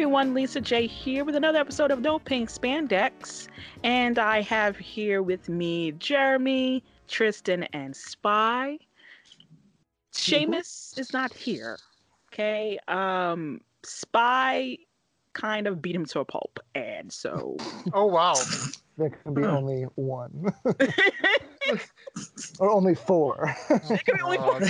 everyone, Lisa J here with another episode of No Pink Spandex. And I have here with me Jeremy, Tristan, and Spy. Seamus is not here, okay? Spy kind of beat him to a pulp, and so... Oh, wow. There can be only one. Or only four. There can be only four.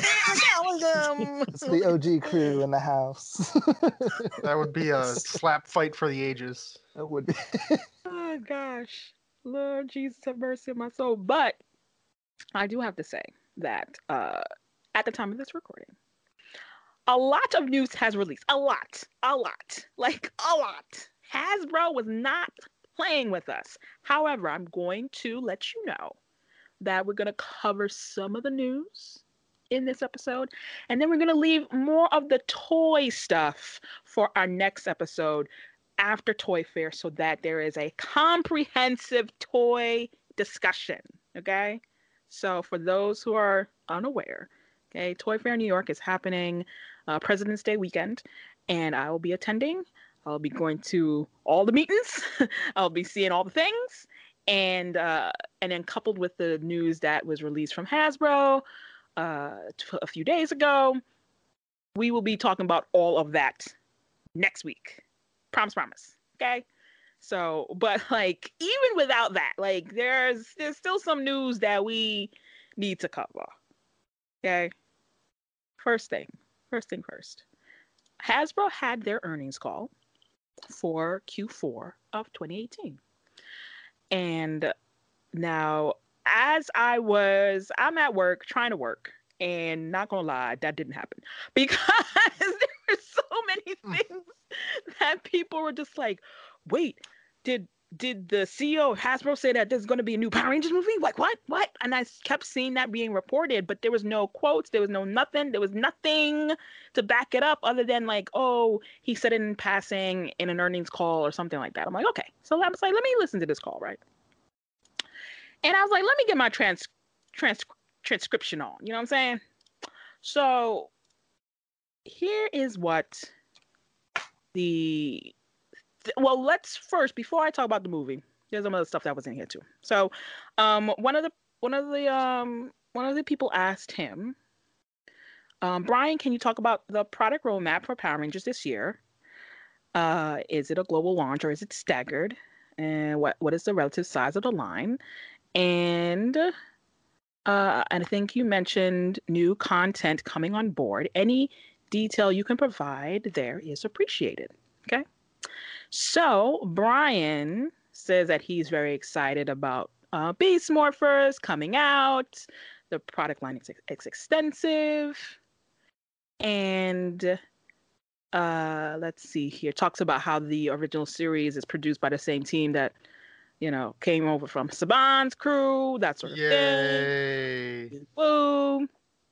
It's the OG crew in the house. That would be a slap fight for the ages. It would be. Oh, gosh. Lord Jesus have mercy on my soul. But I do have to say that at the time of this recording, a lot of news has released. A lot. Like, a lot. Hasbro was not playing with us. However, I'm going to let you know that we're going to cover some of the news in this episode, and then we're going to leave more of the toy stuff for our next episode after Toy Fair so that there is a comprehensive toy discussion, okay? So for those who are unaware, okay, Toy Fair New York is happening President's Day weekend, and I will be attending. I'll be going to all the meetings. I'll be seeing all the things. And then coupled with the news that was released from Hasbro a few days ago, we will be talking about all of that next week. Promise. Okay? So, but like, even without that, like, there's still some news that we need to cover. Okay? First thing first. Hasbro had their earnings call for Q4 of 2018. And now, as I'm at work, trying to work, and not gonna lie, that didn't happen. Because there were so many things that people were just like, wait, did the CEO of Hasbro say that there's gonna be a new Power Rangers movie? Like, what? And I kept seeing that being reported, but there was no quotes, there was no nothing, there was nothing to back it up other than like, oh, he said it in passing in an earnings call or something like that. I'm like, okay. So I was like, let me listen to this call, right? And I was like, let me get my transcription on. You know what I'm saying? So here is what well, let's first, before I talk about the movie, there's some other stuff that was in here too. So one of the people asked him, Brian, can you talk about the product roadmap for Power Rangers this year? Is it a global launch or is it staggered? And what is the relative size of the line? And I think you mentioned new content coming on board. Any detail you can provide there is appreciated. Okay. So Brian says that he's very excited about Beast Morphers coming out. The product line is extensive. And let's see here. Talks about how the original series is produced by the same team that, you know, came over from Saban's crew, that sort of thing. Woo.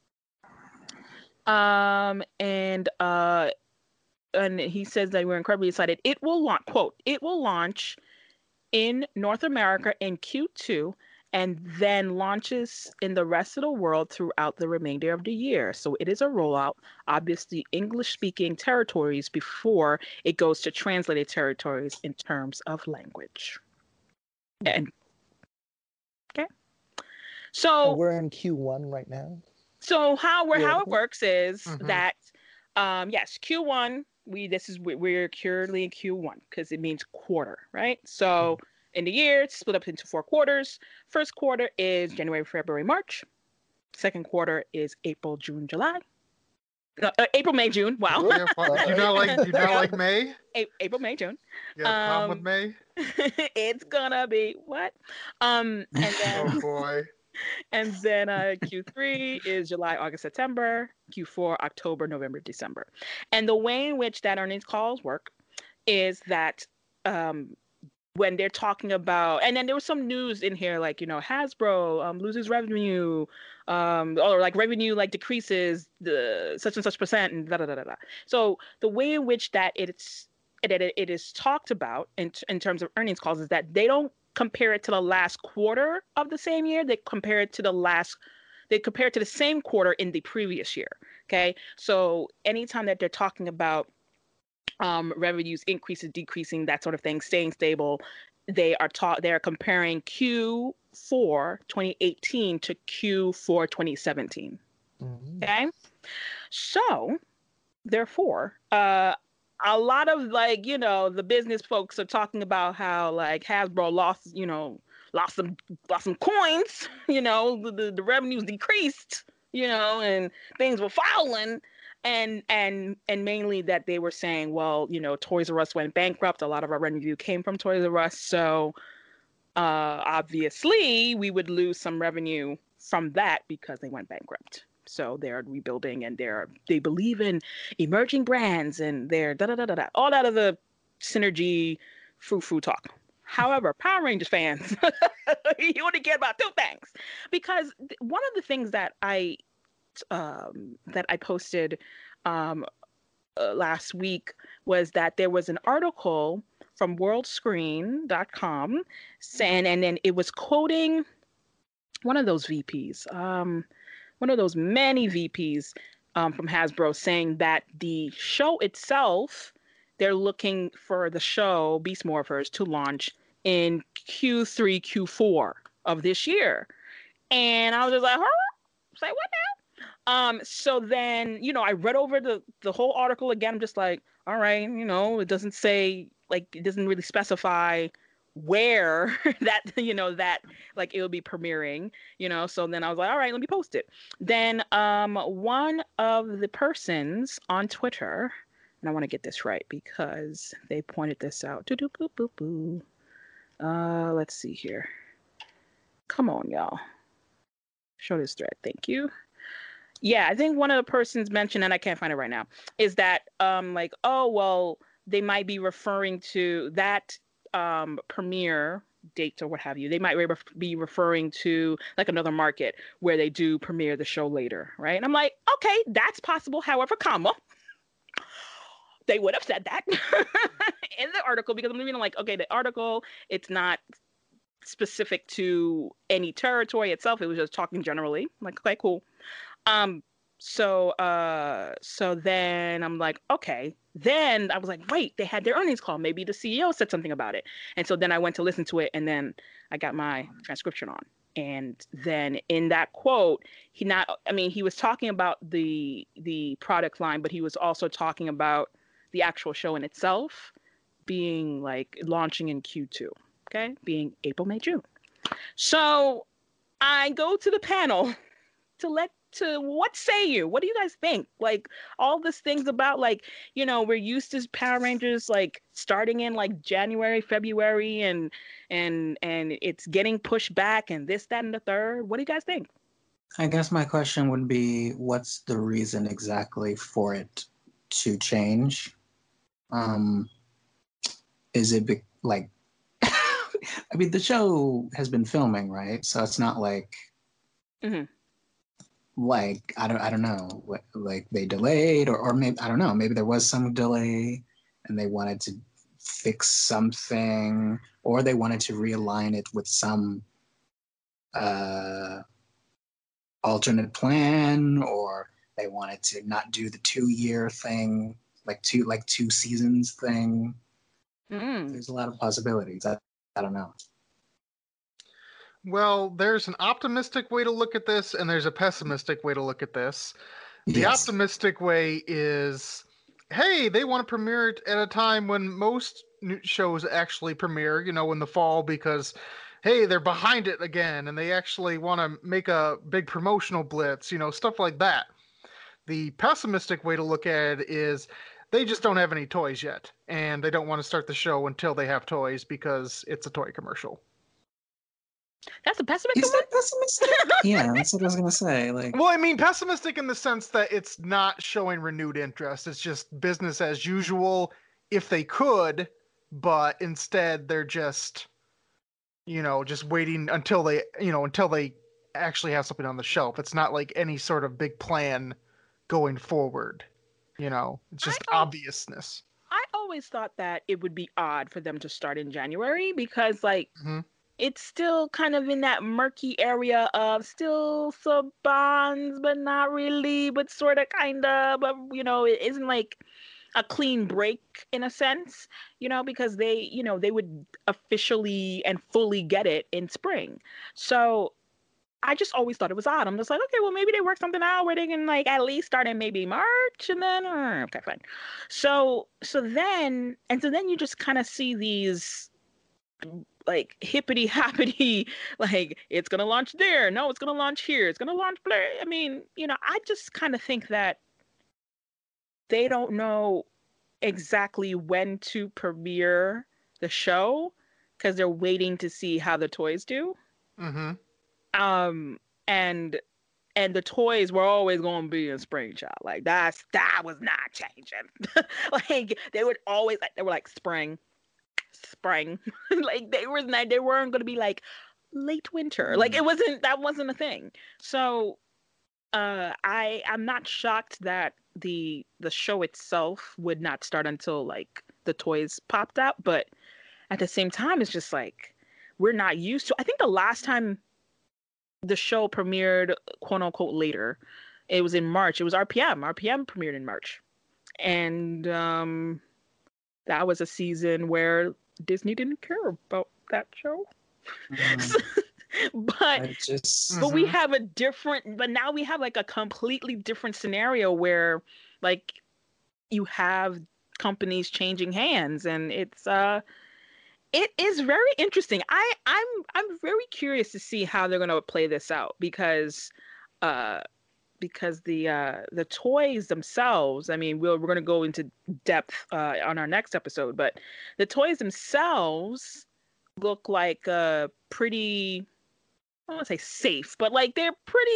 And he says that we're incredibly excited. It will launch, quote, it will launch in North America in Q2 and then launches in the rest of the world throughout the remainder of the year. So it is a rollout, obviously English-speaking territories before it goes to translated territories in terms of language. And okay, so we're in Q1 right now. So how it works is that yes, Q1 we're currently in Q1 because it means quarter, right? So in the year it's split up into 4 quarters. First quarter is January, February, March. Second quarter is April, June, July. No, April, May, June. Wow. You not like May? April, May, June. Yeah, problem with May? It's gonna be what? And then oh boy. And then Q3 is July, August, September. Q4, October, November, December. And the way in which that earnings calls work is that when they're talking about, and then there was some news in here, like, you know, Hasbro loses revenue, or like revenue like decreases the such and such percent, and da da da da. So the way in which that it is talked about in terms of earnings calls is that they don't compare it to the last quarter of the same year. They compare it to the same quarter in the previous year. Okay, so anytime that they're talking about revenues increases, decreasing, that sort of thing, staying stable. They are comparing Q4 2018 to Q4 2017. Mhm. Okay, so therefore, a lot of the business folks are talking about how like Hasbro lost some coins, the revenues decreased, and things were falling, and mainly that they were saying, well, Toys R Us went bankrupt. A lot of our revenue came from Toys R Us, so obviously we would lose some revenue from that because they went bankrupt. So they're rebuilding, and they believe in emerging brands, and they're da da da da da, all that other synergy frou-frou talk. However, Power Rangers fans, you only care about two things, because one of the things that I posted last week was that there was an article from worldscreen.com saying, and then it was quoting one of those VPs, one of those many VPs from Hasbro, saying that the show itself, they're looking for the show Beast Morphers to launch in Q3, Q4 of this year. And I was just like, huh? Say what now? So then, I read over the whole article again. I'm just like, all right, it doesn't say, like, it doesn't really specify where that like it will be premiering, so then I was like, all right, let me post it. Then one of the persons on Twitter, and I want to get this right because they pointed this out. Let's see here. Come on, y'all. Show this thread. Thank you. Yeah, I think one of the persons mentioned, and I can't find it right now, is that like, oh well, they might be referring to that premiere date or what have you. They might be referring to like another market where they do premiere the show later, right? And I'm like, okay, that's possible. However, they would have said that in the article, because I'm reading like, okay, the article, it's not specific to any territory itself. It was just talking generally. I'm like, okay, cool. So then I'm like, okay. Then I was like, wait, they had their earnings call. Maybe the CEO said something about it. And so then I went to listen to it, and then I got my transcription on. And then in that quote, he was talking about the product line, but he was also talking about the actual show in itself being like launching in Q2, okay? Being April, May, June. So I go to the panel to what say you? What do you guys think? Like all these things about like, we're used to Power Rangers like starting in like January, February, and it's getting pushed back and this, that, and the third. What do you guys think? I guess my question would be, what's the reason exactly for it to change? Is it like, I mean, the show has been filming, right? So it's not like, like, I don't know, like they delayed or maybe, I don't know, maybe there was some delay and they wanted to fix something, or they wanted to realign it with some alternate plan, or they wanted to not do the 2-year thing, like two seasons thing. There's a lot of possibilities. I don't know. Well, there's an optimistic way to look at this, and there's a pessimistic way to look at this. The Yes. optimistic way is, hey, they want to premiere it at a time when most shows actually premiere, in the fall, because, hey, they're behind it again, and they actually want to make a big promotional blitz, stuff like that. The pessimistic way to look at it is they just don't have any toys yet, and they don't want to start the show until they have toys because it's a toy commercial. That's a pessimistic Is that pessimistic? Yeah, that's what I was gonna say. Like, well, I mean, pessimistic in the sense that it's not showing renewed interest. It's just business as usual if they could, but instead they're just, just waiting until they actually have something on the shelf. It's not like any sort of big plan going forward. It's just obviousness. I always thought that it would be odd for them to start in January because, like, it's still kind of in that murky area of still some bonds, but not really, but sort of, kind of, but, it isn't like, a clean break in a sense, because they, they would officially and fully get it in spring. So I just always thought it was odd. I'm just like, okay, well, maybe they work something out where they can like at least start in maybe March and then, okay, fine. So then you just kind of see these like hippity hoppity, like it's gonna launch there. No, it's gonna launch here. It's gonna launch there. I mean, I just kind of think that they don't know exactly when to premiere the show because they're waiting to see how the toys do. Mm-hmm. And the toys were always going to be in spring, child. Like that was not changing. Like they would always they were like spring. Like they weren't going to be like late winter. Like that wasn't a thing. So I'm not shocked that the show itself would not start until like the toys popped out, but at the same time it's just like we're not used to. I think the last time the show premiered quote unquote later, it was in March. It was RPM. RPM premiered in March. And that was a season where Disney didn't care about that show. But we have but now we have like a completely different scenario where like you have companies changing hands, and it is very interesting. I'm very curious to see how they're going to play this out because the toys themselves, I mean, we're going to go into depth on our next episode, but the toys themselves look like pretty, I don't want to say safe, but like they're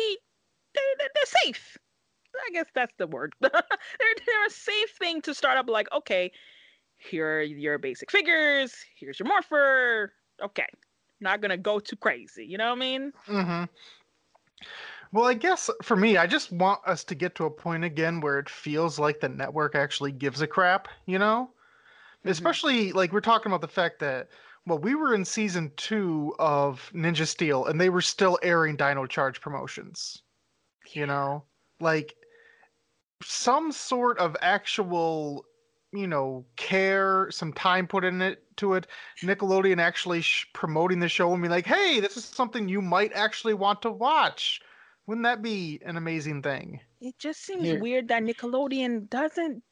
safe. I guess that's the word. they're a safe thing to start up. Like, okay, here are your basic figures. Here's your morpher. Okay, not gonna go too crazy. You know what I mean? Mm-hmm. Well, I guess for me, I just want us to get to a point again where it feels like the network actually gives a crap, Especially, like, we're talking about the fact that, well, we were in season 2 of Ninja Steel, and they were still airing Dino Charge promotions. Like, some sort of actual, care, some time put to it. Nickelodeon actually promoting the show and being like, hey, this is something you might actually want to watch. Wouldn't that be an amazing thing? It just seems weird that Nickelodeon doesn't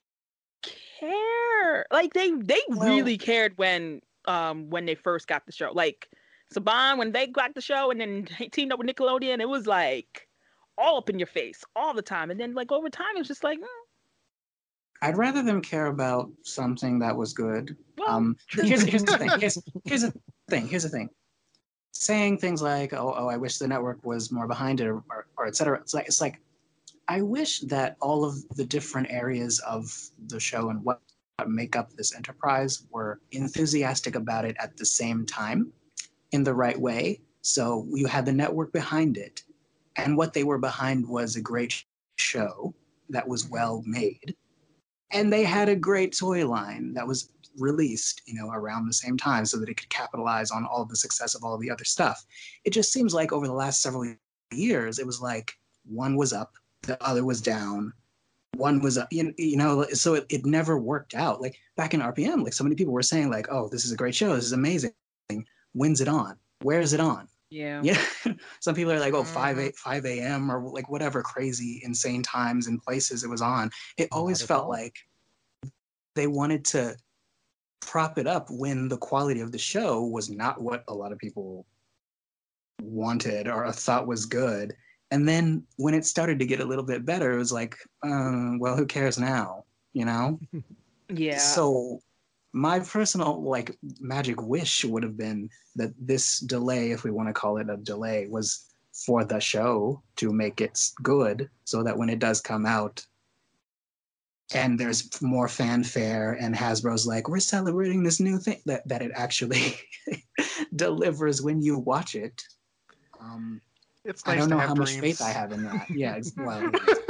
care. Like they really cared when they first got the show. Like Saban, when they got the show and then teamed up with Nickelodeon, it was like all up in your face all the time. And then like over time, it's just like, I'd rather them care about something that was good. Well, here's the thing. Saying things like, oh, I wish the network was more behind it, or et cetera. It's like, I wish that all of the different areas of the show and what make up this enterprise were enthusiastic about it at the same time in the right way. So you had the network behind it, and what they were behind was a great show that was well made. And they had a great toy line that was released, around the same time so that it could capitalize on all of the success of all the other stuff. It just seems like over the last several years, it was like one was up, the other was down, one was up, so it never worked out. Like back in RPM, like so many people were saying like, oh, this is a great show. This is amazing. When's it on? Where is it on? Yeah. Some people are like, oh, 5 a.m. or like whatever crazy, insane times and places it was on. It always felt like they wanted to prop it up when the quality of the show was not what a lot of people wanted or thought was good. And then when it started to get a little bit better, it was like, well, who cares now? Yeah. So my personal like magic wish would have been that this delay, if we want to call it a delay, was for the show to make it good so that when it does come out and there's more fanfare and Hasbro's like, we're celebrating this new thing, that it actually delivers when you watch it. It's nice I don't know how dreams. much faith I have in that. Yeah, well,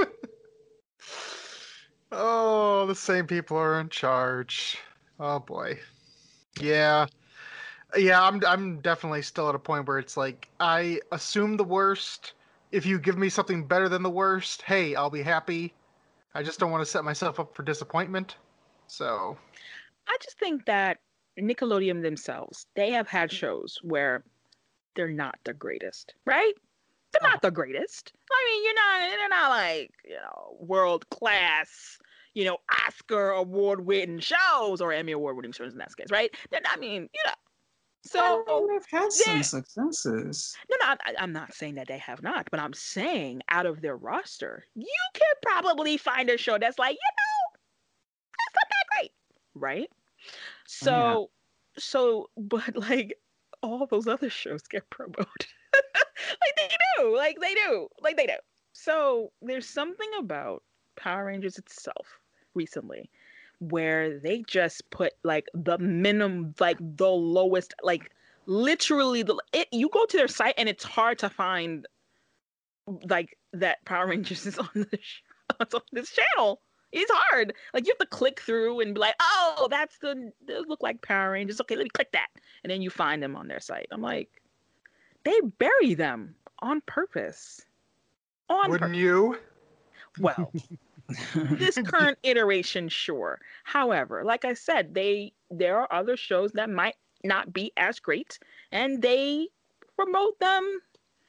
oh, the same people are in charge. Oh boy. Yeah. I'm definitely still at a point where it's like I assume the worst. If you give me something better than the worst, hey, I'll be happy. I just don't want to set myself up for disappointment. So I just think that Nickelodeon themselves, they have had shows where they're not the greatest, right? They're not the greatest. I mean, they're not like, world class, Oscar award winning shows or Emmy award winning shows in that case, right? They're not, I mean, so they've had some successes. No, I'm not saying that they have not, but I'm saying out of their roster, you can probably find a show that's like, that's not that great, right? So, but like all those other shows get promoted. like they do. So there's something about Power Rangers itself recently where they just put like the minimum, like the lowest, like literally you go to their site and it's hard to find like that Power Rangers is on on this channel. It's hard. Like you have to click through and be like, oh, those look like Power Rangers. Okay, let me click that. And then you find them on their site. I'm like, they bury them on purpose. Wouldn't you? Well, this current iteration, sure. However, like I said, there are other shows that might not be as great, and they promote them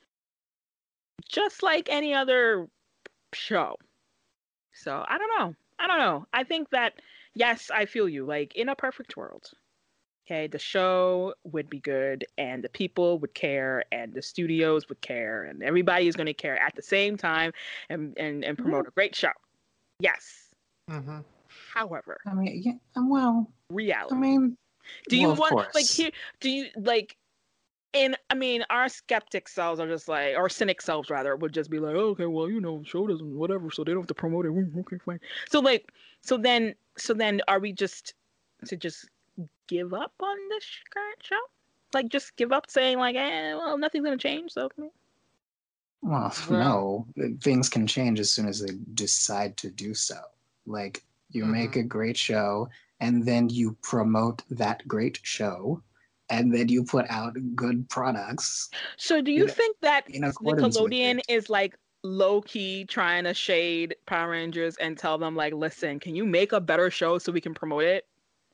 just like any other show. So I don't know. I think that, yes, I feel you. Like in a perfect world, okay, the show would be good and the people would care and the studios would care and everybody is going to care at the same time and promote a great show. Yes. Mm-hmm. However, I mean, yeah, well, reality. I mean, do you want course. like here? Do you like? And I mean, our skeptic selves are just like, or cynic selves rather, would just be like, oh, okay, well, the show doesn't whatever, so they don't have to promote it. Okay, fine. So then, are we just to just give up on this current show? Like, just give up saying like, well, nothing's gonna change. So. Well, no, things can change as soon as they decide to do so. Like, you make a great show, and then you promote that great show, and then you put out good products. So do you think that Nickelodeon is like low-key trying to shade Power Rangers and tell them like, listen, can you make a better show so we can promote it?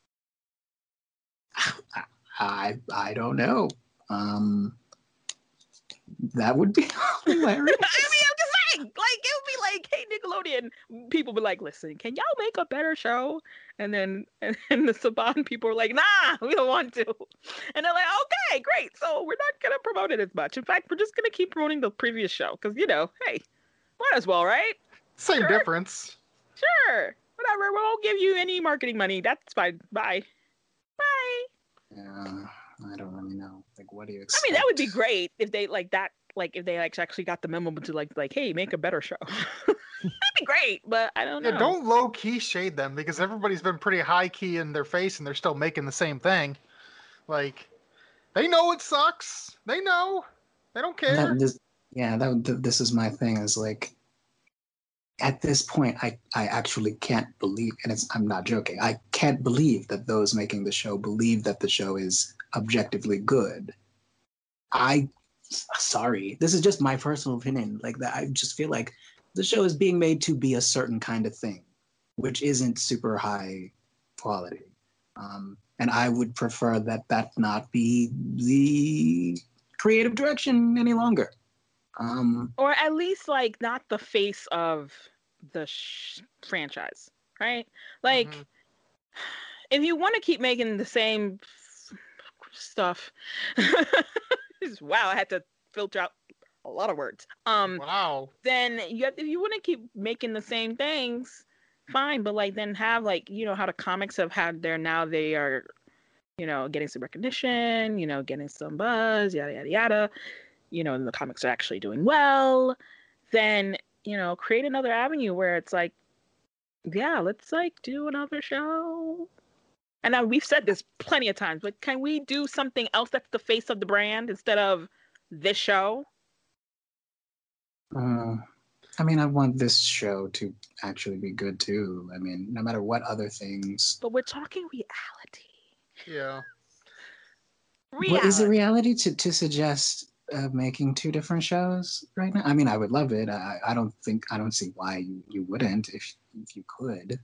I don't know. That would be hilarious. I mean, I'm just saying, like, it would be like, hey, Nickelodeon, people be like, listen, can y'all make a better show? And then the Saban people are like, nah, we don't want to. And they're like, okay, great. So we're not going to promote it as much. In fact, we're just going to keep promoting the previous show. Because, hey, might as well, right? Same difference. Sure. Whatever. We won't give you any marketing money. That's fine. Bye. Bye. Yeah. I don't really know. Like, what do you expect? I mean, that would be great if they like that. Like, if they actually got the memo to like, hey, make a better show. That'd be great, but I don't know. Yeah, don't low key shade them because everybody's been pretty high key in their face and they're still making the same thing. Like, they know it sucks. They know. They don't care. This is my thing. Is like, at this point, I actually can't believe, and I'm not joking. I can't believe that those making the show believe that the show is objectively good. Sorry, this is just my personal opinion. Like that, I just feel like the show is being made to be a certain kind of thing, which isn't super high quality. And I would prefer that not be the creative direction any longer. Or at least like not the face of the franchise, right? Like, if you want to keep making the same stuff, wow, I had to filter out a lot of words. Wow. Then if you want to keep making the same things, fine. But like, then have like, how the comics have had they are, getting some recognition, getting some buzz, yada yada yada. And the comics are actually doing well, then, create another avenue where it's like, yeah, let's like do another show. And now we've said this plenty of times, but can we do something else that's the face of the brand instead of this show? I mean, I want this show to actually be good too. I mean, no matter what other things. But we're talking reality. Yeah. Reality. What is it reality to suggest making two different shows right now. I mean, I would love it. I don't see why you wouldn't if you could.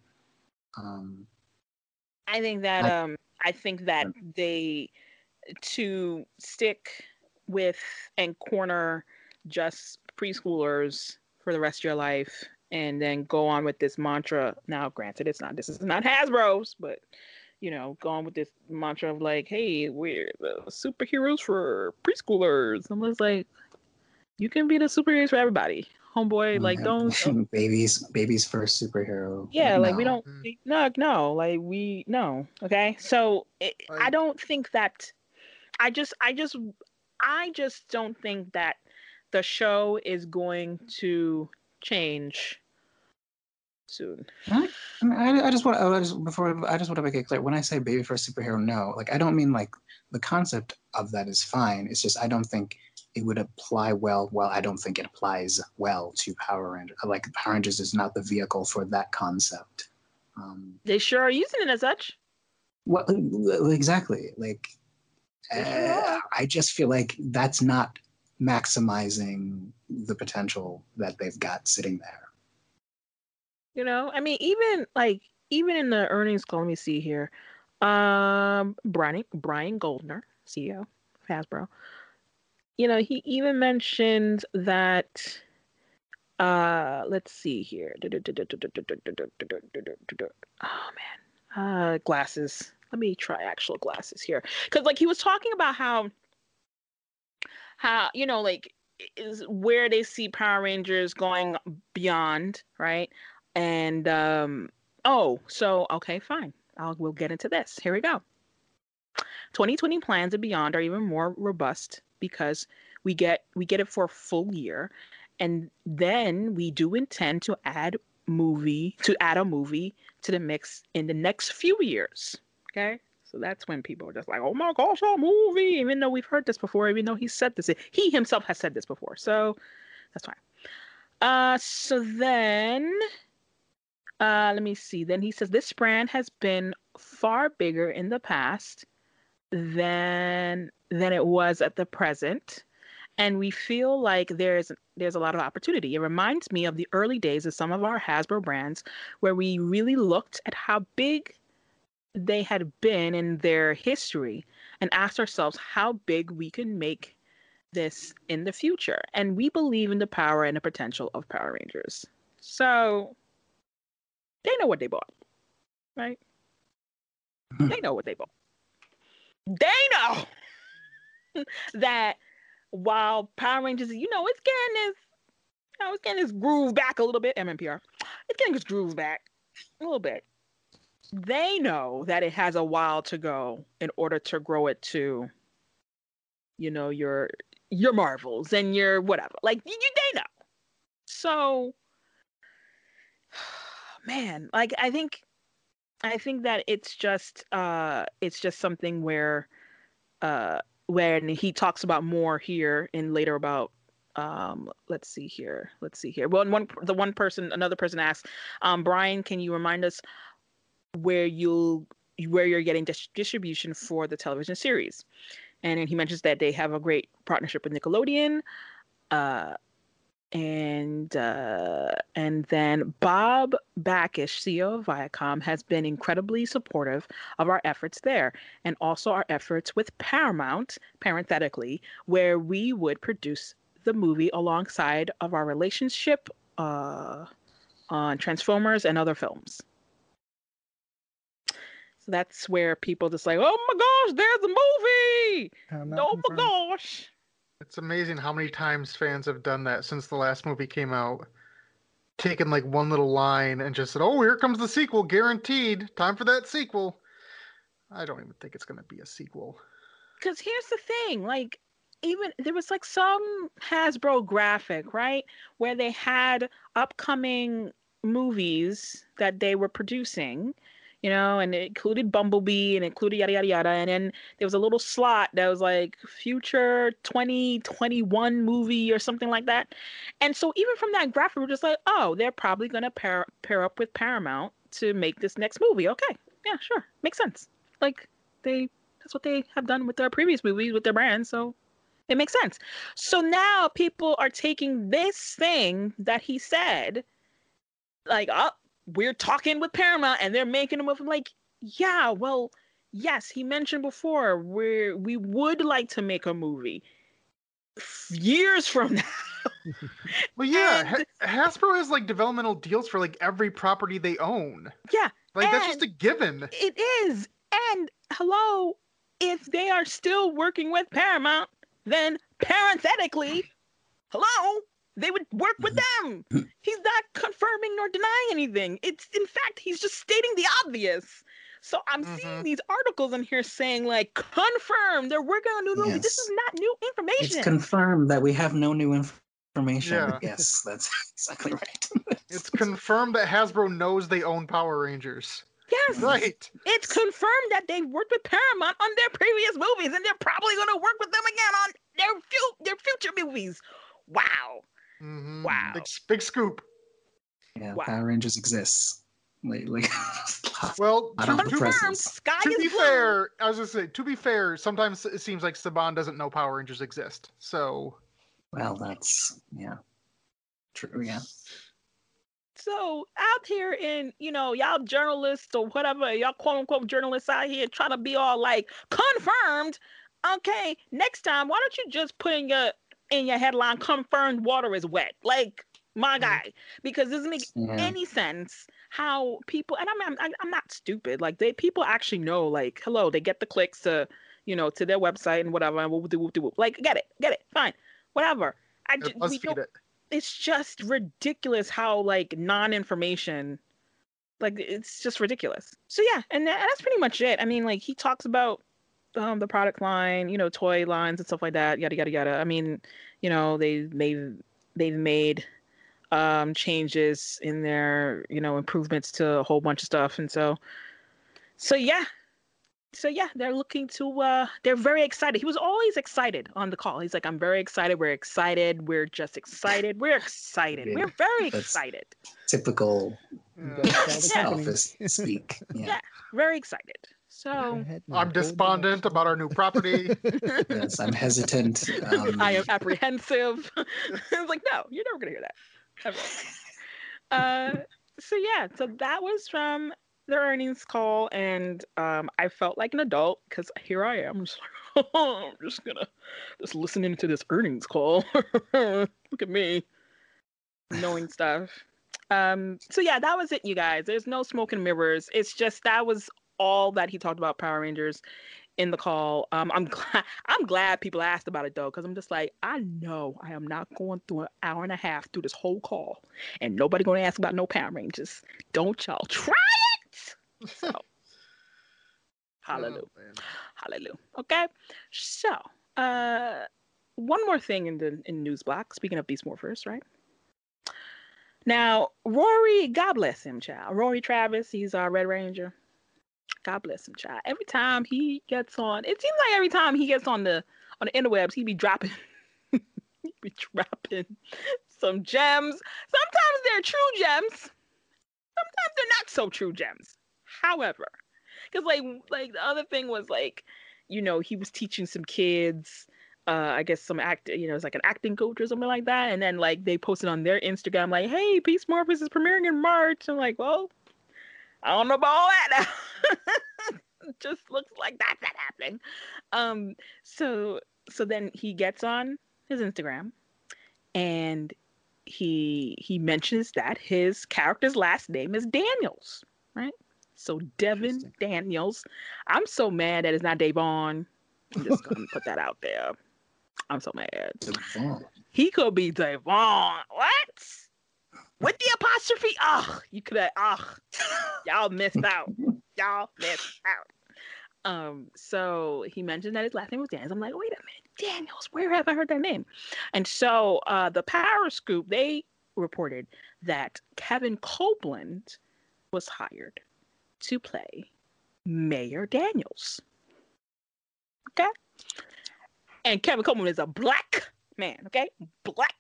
I think that they to stick with and corner just preschoolers for the rest of your life and then go on with this mantra. Now, granted, this is not Hasbro's, but go on with this mantra of like, hey, we're the superheroes for preschoolers. I'm just like, you can be the superheroes for everybody, homeboy. Like, don't baby's first superhero. yeah, like we no. don't no, like we no. Okay, so I don't think that. I just don't think that the show is going to change soon. I just want to make it clear. When I say baby first superhero, no, like I don't mean like the concept of that is fine. It's just I don't think it would apply well. Well, I don't think it applies well to Power Rangers. Like Power Rangers is not the vehicle for that concept. They sure are using it as such. Well, exactly. Like I just feel like that's not maximizing the potential that they've got sitting there. I mean, even in the earnings call, let me see here. Brian Goldner, CEO of Hasbro. He even mentioned that. Let's see here. Oh man, glasses. Let me try actual glasses here, because like he was talking about how like is where they see Power Rangers going beyond, right? And okay, fine. We'll get into this. Here we go. 2020 plans and beyond are even more robust because we get it for a full year, and then we do intend to add a movie to the mix in the next few years. Okay, so that's when people are just like, "Oh my gosh, a movie!" Even though we've heard this before, even though he said this, he himself has said this before, so that's fine. So then. Let me see. Then he says this brand has been far bigger in the past than it was at the present, and we feel like there's a lot of opportunity. It reminds me of the early days of some of our Hasbro brands where we really looked at how big they had been in their history and asked ourselves how big we can make this in the future. And we believe in the power and the potential of Power Rangers. So they know what they bought, right? They know what they bought. They know that while Power Rangers, it's getting its groove back a little bit. MMPR, it's getting its groove back a little bit. They know that it has a while to go in order to grow it to, your Marvels and your whatever. Like they know. So, man, like I think that it's just something where when he talks about more here and later about let's see here. Well, another person asked, Brian, can you remind us where you're getting distribution for the television series? And then he mentions that they have a great partnership with Nickelodeon. And then Bob Bakish, CEO of Viacom, has been incredibly supportive of our efforts there, and also our efforts with Paramount, parenthetically, where we would produce the movie alongside of our relationship on Transformers and other films. So that's where people just like, oh my gosh, there's a movie! Oh my gosh! It's amazing how many times fans have done that since the last movie came out. Taken like one little line and just said, oh, here comes the sequel, guaranteed. Time for that sequel. I don't even think it's going to be a sequel. Because here's the thing, like, even there was like some Hasbro graphic, right, where they had upcoming movies that they were producing, and it included Bumblebee and included yada yada yada, and then there was a little slot that was like future 2021 movie or something like that. And so even from that graphic, we're just like, oh, they're probably gonna pair up with Paramount to make this next movie. Okay, yeah, sure, makes sense. Like that's what they have done with their previous movies with their brands, so It makes sense. So now people are taking this thing that he said, like, oh, we're talking with Paramount, and they're making him like, yeah, well, yes, he mentioned before we would like to make a movie years from now. Well, yeah, Hasbro has like developmental deals for like every property they own. Yeah, like that's just a given. It is. And hello, if they are still working with Paramount, then parenthetically, hello, they would work with them. He's not confirming nor denying anything. It's in fact, he's just stating the obvious. So I'm seeing these articles in here saying like, confirmed, they're working on a new movie. This is not new information. It's confirmed that we have no new information. Yeah. Yes, that's exactly right. It's confirmed that Hasbro knows they own Power Rangers. Yes. Right. It's confirmed that they worked with Paramount on their previous movies, and they're probably going to work with them again on their future movies. Wow. Mm-hmm. Wow. Big scoop. Yeah, wow. Power Rangers exists. Well, confirmed. Sky to is be blue. fair, I was going to say, to be fair, sometimes it seems like Saban doesn't know Power Rangers exist. So. Well, that's, yeah. True, yeah. So out here in, y'all journalists or whatever, y'all quote unquote journalists out here trying to be all like confirmed. Okay, next time, why don't you just put in your headline, confirmed water is wet? Like, my guy, because it doesn't make any sense how people, and I'm not stupid. Like people actually know, like, hello, they get the clicks to, to their website and whatever, and whoop. Like, get it, fine, whatever. It's just ridiculous how like non-information, like it's just ridiculous. So yeah, and that's pretty much it. I mean, like he talks about the product line, toy lines and stuff like that, yada yada yada. I mean, they've made changes in their, improvements to a whole bunch of stuff, and so yeah. So yeah, they're looking to, they're very excited. He was always excited on the call. He's like, I'm very excited. We're excited. We're just excited. We're excited. Yeah, we're very excited. Typical office speak. Yeah, very excited. So I'm despondent about our new property. Yes, I'm hesitant. I am apprehensive. I was like, no, you're never going to hear that. Ever. So yeah, so that was from the earnings call, and I felt like an adult because here I am, just like, I'm just listening to this earnings call. Look at me knowing stuff. So yeah, that was it, you guys. There's no smoke and mirrors. It's just that was all that he talked about Power Rangers in the call. I'm glad people asked about it though, because I'm just like, I know I am not going through an hour and a half through this whole call, and nobody going to ask about no Power Rangers. Don't y'all try it. So, hallelujah, hallelujah. Okay, so one more thing in news block. Speaking of Beast Morphers, right? Now, Rory, God bless him, child. Rory Travis, he's our Red Ranger. God bless him, child. Every time he gets on, it seems like every time he gets on the interwebs, he be dropping some gems. Sometimes they're true gems. Sometimes they're not so true gems. However, because like the other thing was like, he was teaching some kids, I guess some it's like an acting coach or something like that, and then like they posted on their Instagram like, hey, Beast Morphers is premiering in March. I'm like, well, I don't know about all that now. It just looks like that's not happening. So then he gets on his Instagram and he mentions that his character's last name is Daniels, right? So Devin Daniels. I'm so mad that it's not Davon. I'm just gonna put that out there. I'm so mad. Devon. He could be Davon. What? With the apostrophe, you could have, y'all missed out. Y'all missed out. So he mentioned that his last name was Daniels. I'm like, wait a minute, Daniels, where have I heard that name? And so the Power Scoop, they reported that Kevin Copeland was hired to play Mayor Daniels. Okay? And Kevin Copeland is a black man, okay? Black.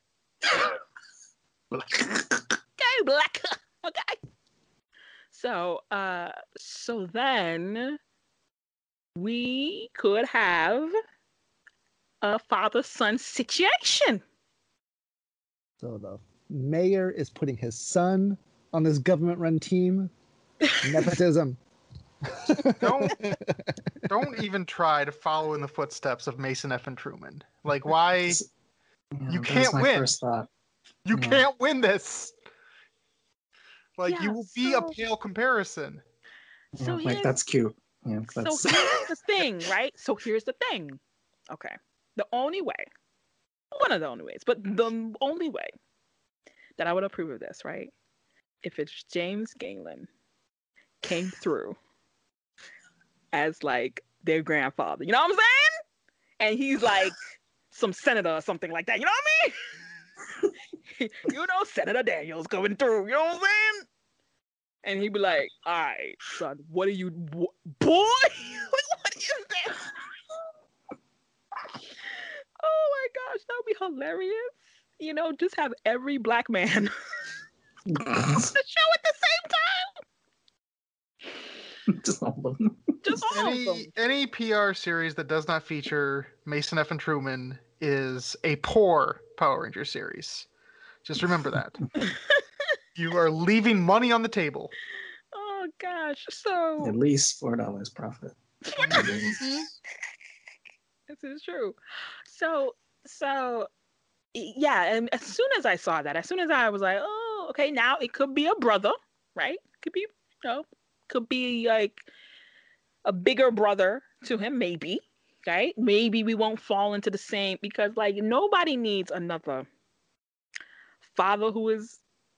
Okay, black. Okay. So then we could have a father-son situation. So the mayor is putting his son on this government-run team. Nepotism. Don't even try to follow in the footsteps of Mason F. and Truman. Like, why? You can't win. First thought. You can't win this. Like, Yeah, you will be a pale comparison. So like, that's cute. Yeah, so here's the thing, right? So here's the thing. Okay. The only way, one of the only ways, but the only way that I would approve of this, right? If it's James Galen came through as like their grandfather, you know what I'm saying? And he's like some senator or something like that, you know what I mean? You know, Senator Daniels coming through, you know what I'm saying? And he'd be like, all right, son, what are you, boy? What is that? Oh my gosh, that would be hilarious. You know, just have every black man on the show at the same time. Just all of them. Just all of them. Any PR series that does not feature Mason F. and Truman is a poor Power Ranger series. Just remember that. You are leaving money on the table. Oh gosh, so at least $4 profit. This is true. So yeah, and as soon as I saw that, as soon as I was like, oh, okay, now it could be a brother, right? Could be, could be like a bigger brother to him, maybe, right? Maybe we won't fall into the same, because like nobody needs another father who is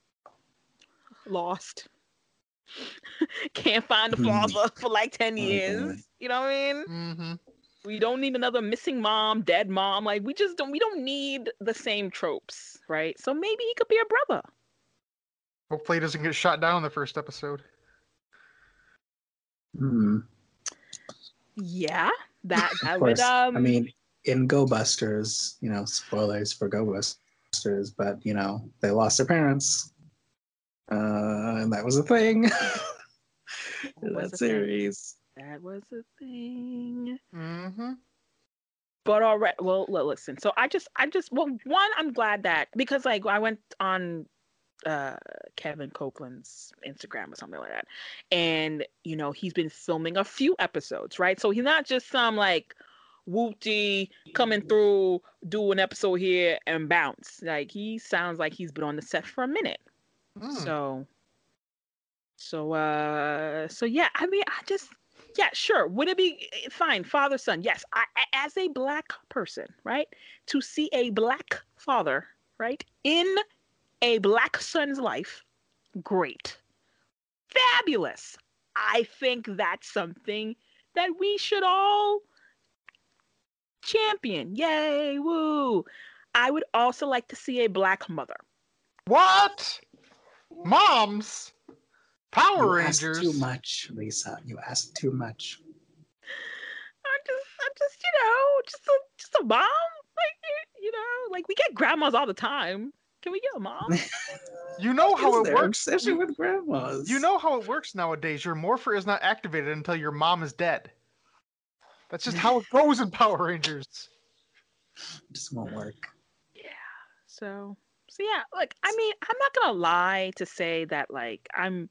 lost. Can't find a father for like 10 years. You know what I mean? Mm-hmm. We don't need another missing mom, dead mom. Like we don't need the same tropes, right? So maybe he could be a brother. Hopefully he doesn't get shot down in the first episode. Yeah, that of would course. I mean, in Go Busters, spoilers for Go Busters, but they lost their parents. And that was a thing. That series. That was a thing. Mm-hmm. But all right, well, listen. So I just, one, I'm glad that, because like I went on Kevin Copeland's Instagram or something like that, and he's been filming a few episodes, right? So he's not just some like Wooty coming through, do an episode here and bounce. Like he sounds like he's been on the set for a minute. So yeah, I mean, yeah, sure. Would it be fine, father, son? Yes. I, as a black person, right, to see a black father, right, in a black son's life, great, fabulous. I think that's something that we should all champion. Yay, woo! I would also like to see a black mother. What? Moms? Power Rangers? You ask too much, Lisa. You ask too much. I'm just, just a mom. Like we get grandmas all the time. Can we get a mom? You know how it works. Especially with grandmas. You know how it works nowadays. Your morpher is not activated until your mom is dead. That's just how it goes in Power Rangers. It just won't work. Yeah. So yeah, like I mean, I'm not gonna lie to say that like I'm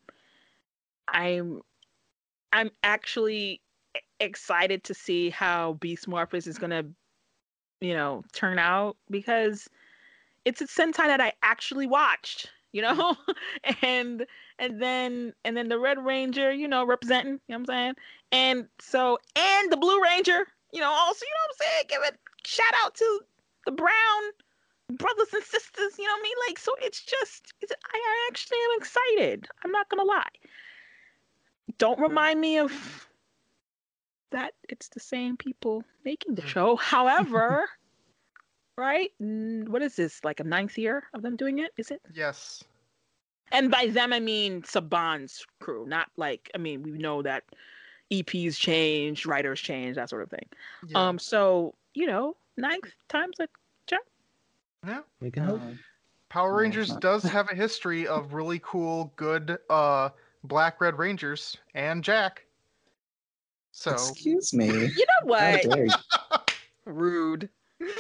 actually excited to see how Beast Morphers is gonna, turn out, because it's a Sentai that I actually watched, and then the Red Ranger, representing, you know what I'm saying? And the Blue Ranger, also, you know what I'm saying? Give it shout out to the Brown brothers and sisters, you know what I mean? Like, so I actually am excited. I'm not gonna lie. Don't remind me of that it's the same people making the show. However, right? What is this? Like a 9th year of them doing it? Is it? Yes. And by them, I mean Saban's crew. Not like, I mean, we know that EPs change, writers change, that sort of thing. Yeah. So, 9th time's a charm. Yeah. We can hope. Power Rangers does have a history of really cool, good, Black Red Rangers and Jack. So excuse me. You know what? Rude.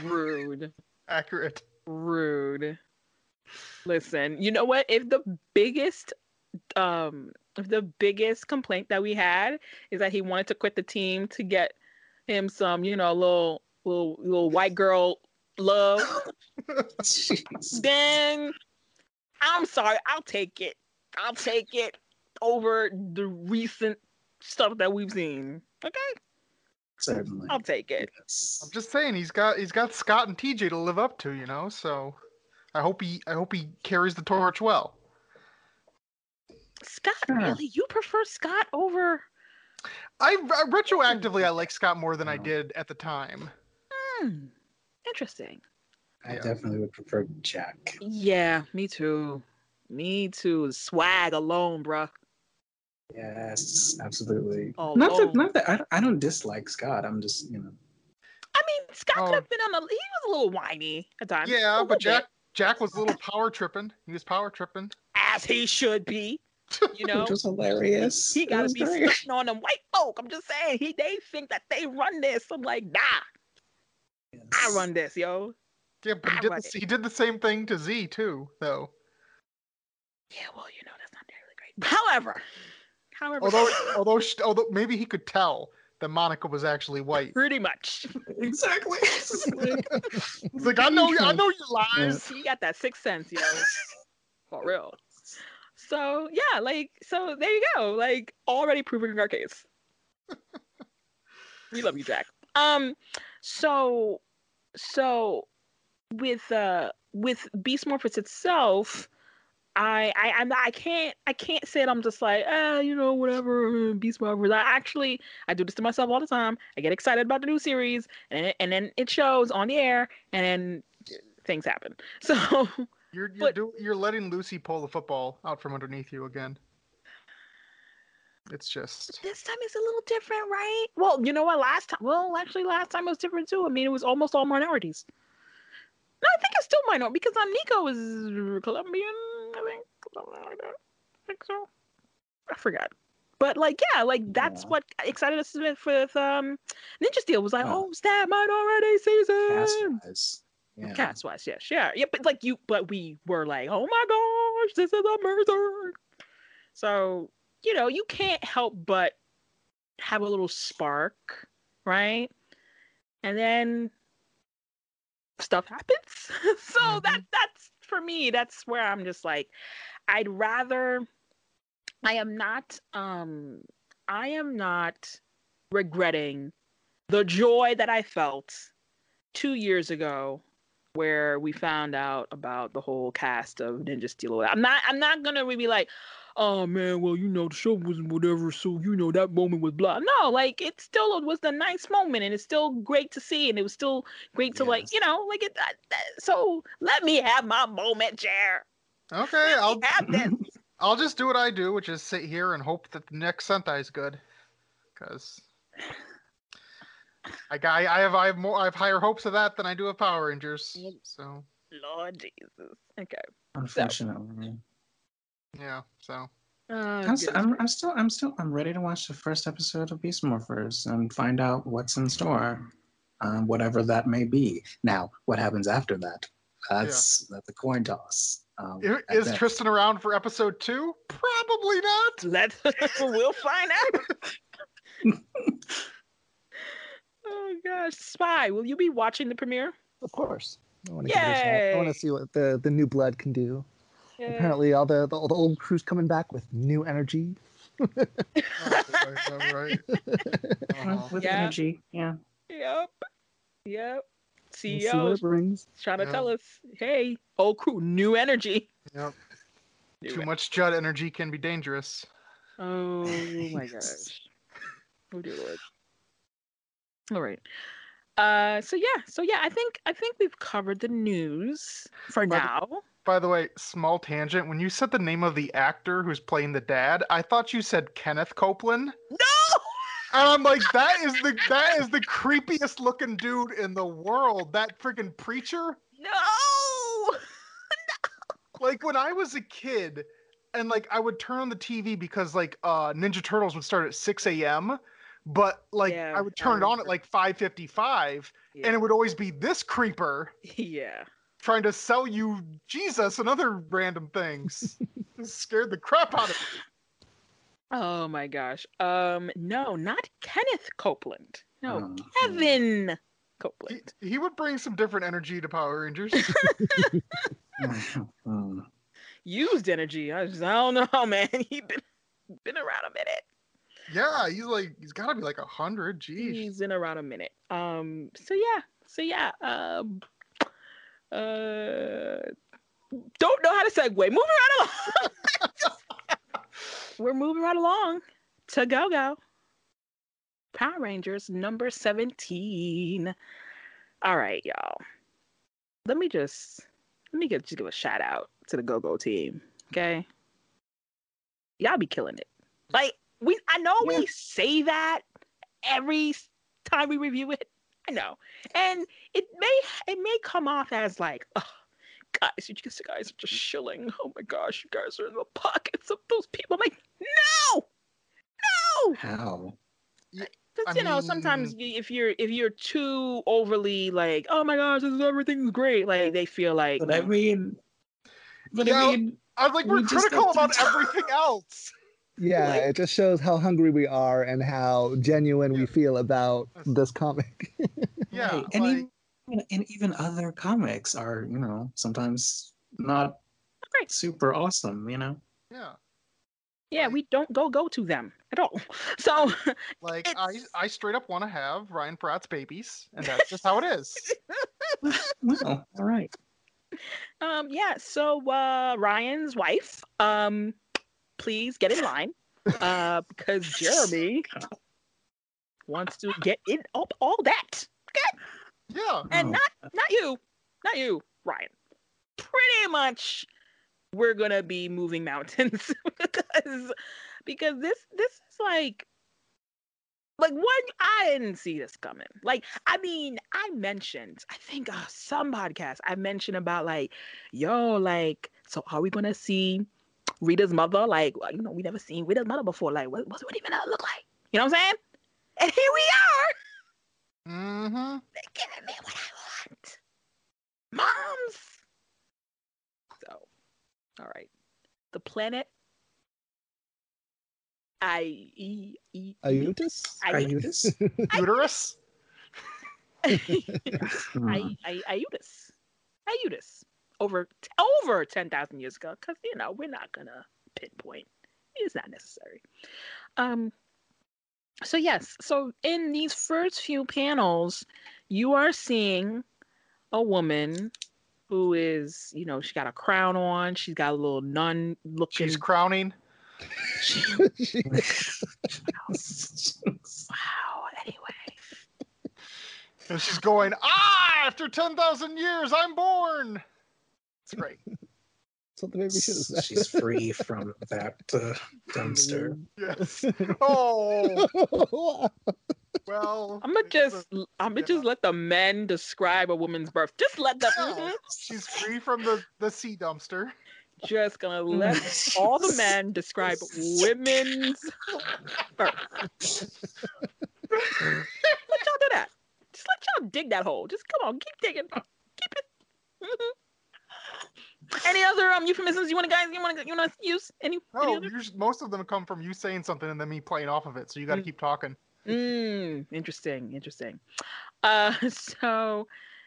Rude. Accurate. Rude. Listen, you know what? If the biggest complaint that we had is that he wanted to quit the team to get him some, little white girl love, then I'm sorry, I'll take it. I'll take it over the recent stuff that we've seen. Okay? Certainly. I'll take it. Yes. I'm just saying he's got Scott and TJ to live up to, so I hope he carries the torch well. Scott, really? You prefer Scott over? Retroactively I like Scott more than I did at the time. Interesting. I definitely would prefer Jack. Yeah, me too. Me too. Swag alone, bruh. Yes, absolutely. Oh, not that I don't dislike Scott. I'm just, I mean, Scott could have been he was a little whiny at times. Yeah, but Jack was a little power tripping. He was power tripping. As he should be. Which was hilarious. He gotta be sitting on them white folk. I'm just saying, they think that they run this. I'm like, nah. Yes. I run this, yo. Yeah, but he did the same thing to Z too, though. Yeah, well, that's not really great. However, although maybe he could tell that Monica was actually white. Pretty much. Exactly. He's like, I know your lies. He got that sixth sense, yo. For real. So yeah, so there you go. Already proving our case. We love you, Jack. So with Beast Morphers itself, I can't say it. I'm just like, whatever, Beast Morphers. I do this to myself all the time. I get excited about the new series, and then it shows on the air, and then things happen. So you're letting Lucy pull the football out from underneath you again. It's just this time it's a little different, right? Well, you know what? Last time it was different too. I mean, it was almost all minorities. No, I think it's still minority because Nico is Colombian. I think so. I forgot. But that's what excited us with Ninja Steel was like, oh, snap, minority season. Cast-wise, yeah. But we were like, oh my gosh, this is amazing. So, you can't help but have a little spark, right? And then stuff happens. So that's for me, that's where I'm just like, I am not regretting the joy that I felt 2 years ago where we found out about the whole cast of Ninja Steel. I'm not gonna be like, oh man, well, the show wasn't whatever, so that moment was blah. No, it still was a nice moment, and it's still great to see, and it was still great to so let me have my moment, Jer. Okay, I'll just do what I do, which is sit here and hope that the next Sentai is good, because I have higher hopes of that than I do of Power Rangers. So Lord Jesus. Okay. Unfortunately. Yeah. So. I'm ready to watch the first episode of Beast Morphers and find out what's in store, whatever that may be. Now, what happens after that? That's a coin toss. Is Tristan around for episode 2? Probably not. We'll find out. Oh gosh, Spy, will you be watching the premiere? Of course. I want to see what the new blood can do. Yay. Apparently, all the old crew's coming back with new energy. Right. With energy, yeah. Yep. CEO trying to tell us, hey, old crew, new energy. Yep. Too much Judd energy can be dangerous. Oh my gosh. Oh dear Lord. All right. So yeah, I think we've covered the news for now. By the way, small tangent. When you said the name of the actor who's playing the dad, I thought you said Kenneth Copeland. No! And I'm like, that is the creepiest looking dude in the world. That freaking preacher. No! Like when I was a kid, and I would turn on the TV because Ninja Turtles would start at 6 a.m. but like Yeah, I would turn it on at remember. like 5:55, Yeah. and it would always be this creeper Yeah. trying to sell you Jesus and other random things. It scared the crap out of me. Oh my gosh. No, not Kenneth Copeland. No, Oh. Kevin Copeland. He would bring some different energy to Power Rangers. Used energy. I don't know, man. He's been around a minute. Yeah, he's got to be like 100. Jeez. He's been around a minute. So yeah. Don't know how to segue. Moving right along. We're moving right along to Go-Go. Power Rangers number 17. All right, y'all. Let me just give a shout out to the Go-Go team. Okay. Y'all be killing it. Like I know we say that every time we review it. I know. And it may come off as like, oh, guys, you guys are just shilling. Oh my gosh, you guys are in the pockets of those people. I'm like, no. How? Because sometimes if you're too overly like, oh my gosh, everything's great, like they feel like. But I mean, I was like, we're critical about everything else. Yeah, Like, it just shows how hungry we are and how genuine we feel about this comic. Yeah, right. And even other comics are, sometimes not great. super awesome, Yeah. Yeah, we don't go to them at all. So like I straight up want to have Ryan Pratt's babies, and that's just how it is. Well, all right. Yeah, so Ryan's wife, please get in line. Because Jeremy wants to get in all that. Okay? Yeah. And not you, Ryan. Pretty much we're gonna be moving mountains because this is like what I didn't see this coming. Like, I mean, I think some podcast I mentioned about like, yo, like, so are we gonna see Rita's mother? Like, we never seen Rita's mother before. Like, what's it even look like? You know what I'm saying? And here we are. Mm-hmm. They're giving me what I want. Moms. So, all right. The planet Iutus? Uterus? Iutus. Over 10,000 years ago, because we're not gonna pinpoint. It's not necessary. So yes, so in these first few panels, you are seeing a woman who is, she got a crown on. She's got a little nun looking. She's crowning. Wow. Anyway. And she's going, after 10,000 years, I'm born. It's great. So the baby should have said. She's free from that dumpster. Yes. Oh. Well, I'm gonna just let the men describe a woman's birth. Just let them. She's free from the sea dumpster. Just gonna let all the men describe women's birth. Let y'all do that. Just let y'all dig that hole. Just come on, keep digging. Keep it. Any other euphemisms you want to use? Any other? Most of them come from you saying something and then me playing off of it. So you got to keep talking. Interesting. So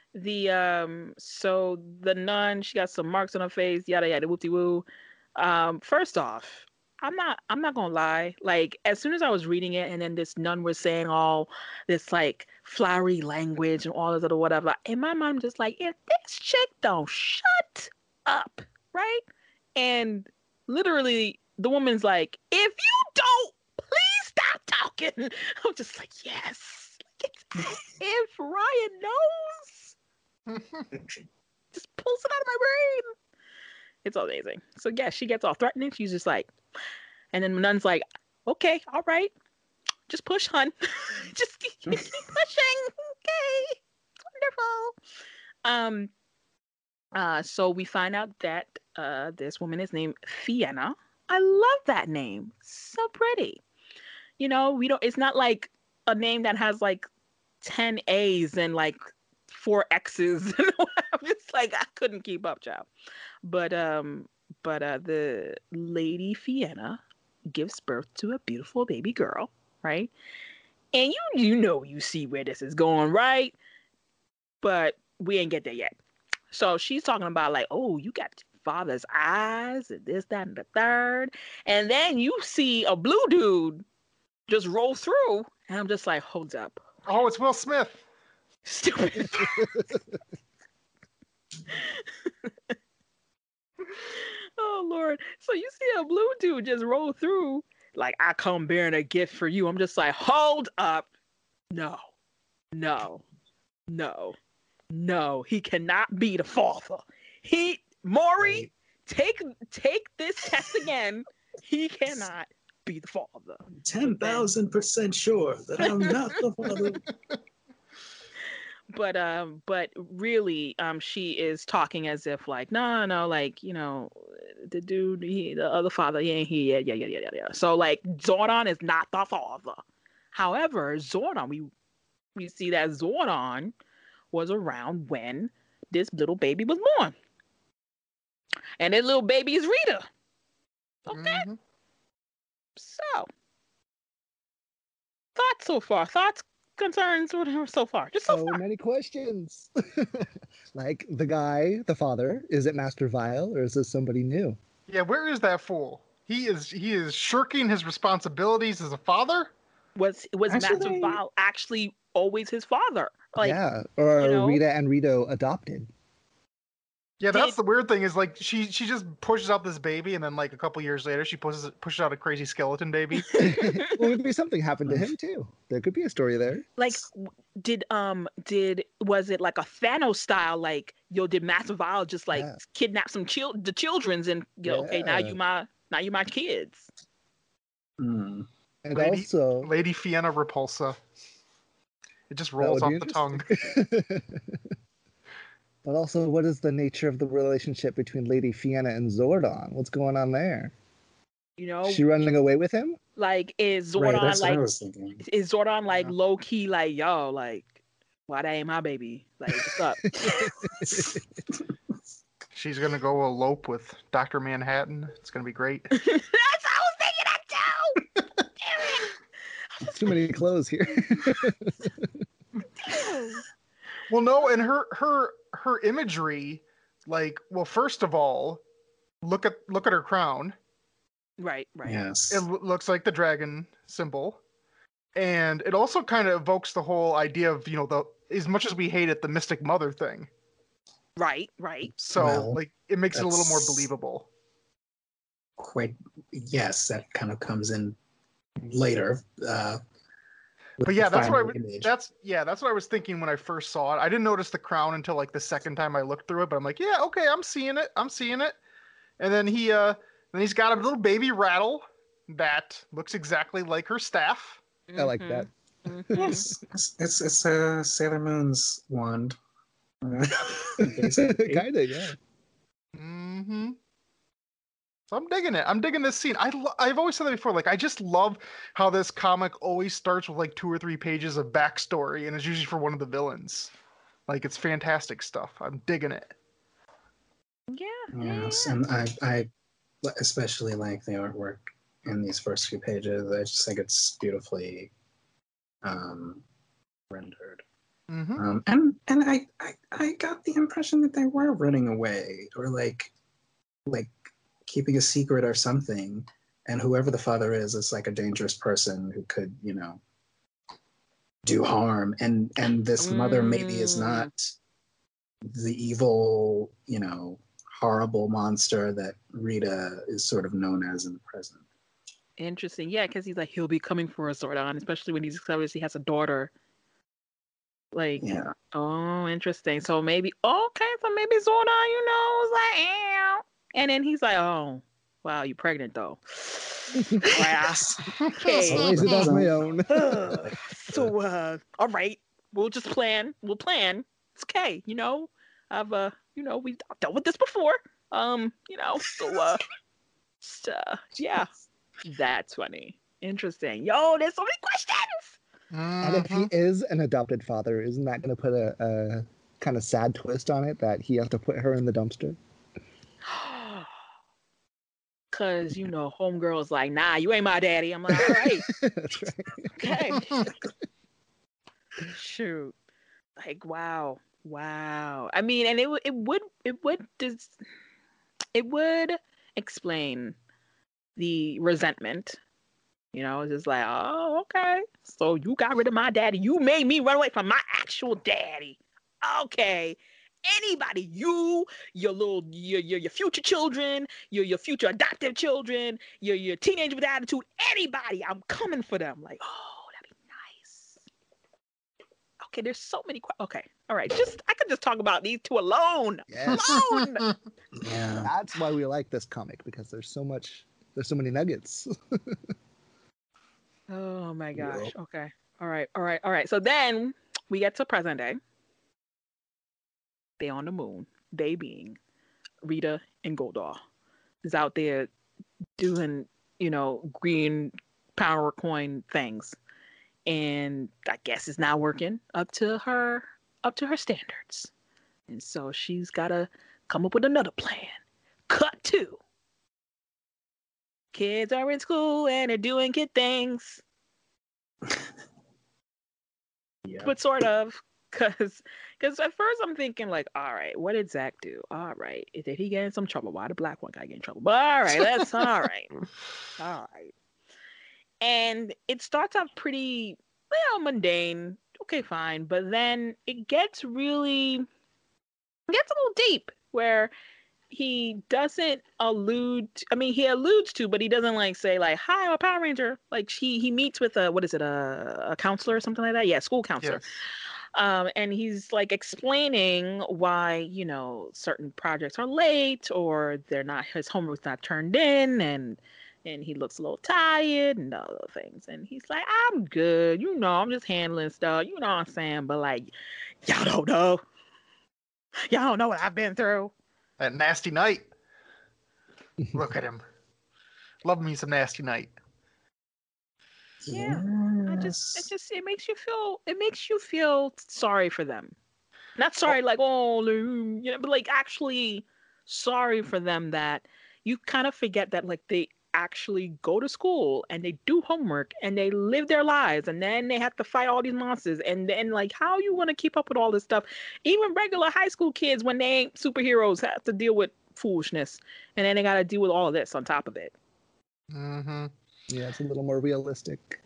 the nun, she got some marks on her face, yada yada, whoopty woo. First off, I'm not gonna lie. Like, as soon as I was reading it, and then this nun was saying all this like flowery language and all this other whatever, in my mind, I'm just like, if this chick don't shut up, right? And literally, the woman's like, if you don't, please stop talking. I'm just like, yes. Like, if Ryan knows, just pulls it out of my brain. It's amazing. So yeah, she gets all threatening. She's just like, and then Nun's like, okay, all right, just push, hun. Just keep pushing. Okay, it's wonderful. So we find out that this woman is named Fiona. I love that name. So pretty. It's not like a name that has like 10 A's and like 4 X's. I'm just like, I couldn't keep up, child. But the Lady Fianna gives birth to a beautiful baby girl, right? And you see where this is going, right? But we ain't get there yet. So she's talking about like, oh, you got father's eyes and this, that, and the third. And then you see a blue dude just roll through. And I'm just like, hold up. Oh, it's Will Smith. Stupid. Oh, Lord. So you see a blue dude just roll through. Like, I come bearing a gift for you. I'm just like, hold up. No. He cannot be the father. Maury, take this test again. He cannot be the father. 10,000% sure that I'm not the father. But really, she is talking as if like, no, like, you know, the dude, the other father, he ain't here yet, yeah. So like, Zordon is not the father. However, Zordon, we see that Zordon was around when this little baby was born, and that little baby is Rita. Okay. Mm-hmm. So, thoughts so far? Thoughts, concerns, whatever so far? Just so far. Many questions. Like the father, is it Master Vile or is this somebody new? Yeah, where is that fool? He is shirking his responsibilities as a father. Was Master Vile actually always his father? Like, yeah, or you know? Rita and Rito adopted. Yeah, that's the weird thing is like she just pushes out this baby and then like a couple years later she pushes out a crazy skeleton baby. Well, maybe something happened to him too. There could be a story there. Like, was it like a Thanos style? Like, did Master Vile just like kidnap the children's and okay, now you my kids. Mm. And also Lady Fianna Repulsa. It just rolls off the tongue. But also, what is the nature of the relationship between Lady Fianna and Zordon? What's going on there? You know, is she running away with him? Like, is Zordon like low key like, yo, like, why that ain't my baby? Like, what's up? She's gonna go elope with Dr. Manhattan. It's gonna be great. That's how I was thinking that too. Damn it! Too many clothes here. Well, no, and her imagery, like, well, first of all, look at her crown. Right. Yes. It looks like the dragon symbol, and it also kind of evokes the whole idea of, you know, as much as we hate it, the Mystic Mother thing. Right. So, like, it makes it a little more believable. Quite, yes, that kind of comes in later. But yeah, that's what I was thinking when I first saw it. I didn't notice the crown until like the second time I looked through it, but I'm like, yeah, okay, I'm seeing it. And then he's got a little baby rattle that looks exactly like her staff. I like that. Mm-hmm. Yes, it's Sailor Moon's wand. Kind of, yeah. Mm-hmm. So I'm digging it. I'm digging this scene. I've always said that before. Like, I just love how this comic always starts with like 2 or 3 pages of backstory, and it's usually for one of the villains. Like, it's fantastic stuff. I'm digging it. Yeah. Yes, and I especially like the artwork in these first few pages. I just think it's beautifully rendered. Mm-hmm. And I got the impression that they were running away or like keeping a secret or something, and whoever the father is like a dangerous person who could, you know, do harm, and this mother maybe is not the evil, you know, horrible monster that Rita is sort of known as in the present. Interesting. Yeah, because he's like, he'll be coming for us, Zordon, especially when he discovers he has a daughter. Like, yeah. Oh, interesting. So maybe maybe Zordon, you know, was like, ew. And then he's like, oh, wow, you pregnant though. Grass. Okay. I'll raise it on my own. So, all right, we'll plan. It's okay, you know. I've we've dealt with this before. Yeah. That's funny. Interesting. Yo, there's so many questions. And if he is an adopted father, isn't that going to put a kind of sad twist on it that he has to put her in the dumpster? Cause homegirl's like, nah, you ain't my daddy. I'm like, all right. That's right. Okay. Shoot. Like, wow. I mean, and it would explain the resentment. It's just like, oh, okay. So you got rid of my daddy. You made me run away from my actual daddy. Okay. Anybody, your future children, your future adoptive children, your teenager with attitude, anybody, I'm coming for them. Like, oh, that'd be nice. Okay, there's so many. Okay, all right. I could just talk about these two alone. Yes. Alone. Yeah. That's why we like this comic, because there's so many nuggets. Oh my gosh. Yep. Okay. All right. So then we get to present day. They on the moon. They being Rita and Goldar is out there doing, green power coin things, and I guess it's not working up to her standards, and so she's gotta come up with another plan. Cut to kids are in school and they're doing kid things. Yeah. But sort of, because at first I'm thinking like, all right, what did Zach do? All right, did he get in some trouble? Why the black one guy get in trouble? But all right, that's all right. All right. And it starts off pretty, mundane. Okay, fine. But then it gets a little deep, where he doesn't allude. He alludes to, but he doesn't like say like, "Hi, I'm a Power Ranger." Like he meets with a counselor or something like that. Yeah, school counselor. Yes. And he's like explaining why certain projects are late, or his homework's not turned in, and he looks a little tired and all those things. And he's like, "I'm good. I'm just handling stuff. You know what I'm saying? But like, y'all don't know. Y'all don't know what I've been through." That Nasty Knight. Look at him. Love me some Nasty Knight. Yeah. Yes. It makes you feel sorry for them. Not sorry like, oh, but like actually sorry for them, that you kind of forget that like they actually go to school and they do homework and they live their lives, and then they have to fight all these monsters, and then like how you want to keep up with all this stuff. Even regular high school kids, when they ain't superheroes, have to deal with foolishness, and then they got to deal with all of this on top of it. Mm-hmm. Yeah, it's a little more realistic.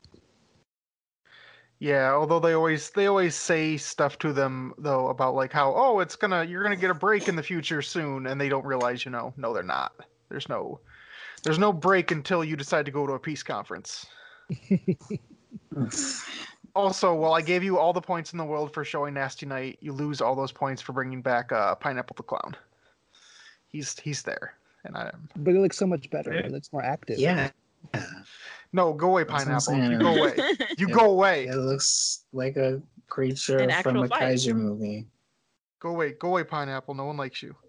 Yeah, although they always say stuff to them though about like how you're gonna get a break in the future soon, and they don't realize no they're not. There's no break until you decide to go to a peace conference. Also, while I gave you all the points in the world for showing Nasty Knight, you lose all those points for bringing back Pineapple the Clown. He's there, and But he looks so much better. He looks more active. Yeah. No, go away, Pineapple. You go away. Go away. It looks like a creature from a kaiju movie. Go away, Pineapple. No one likes you.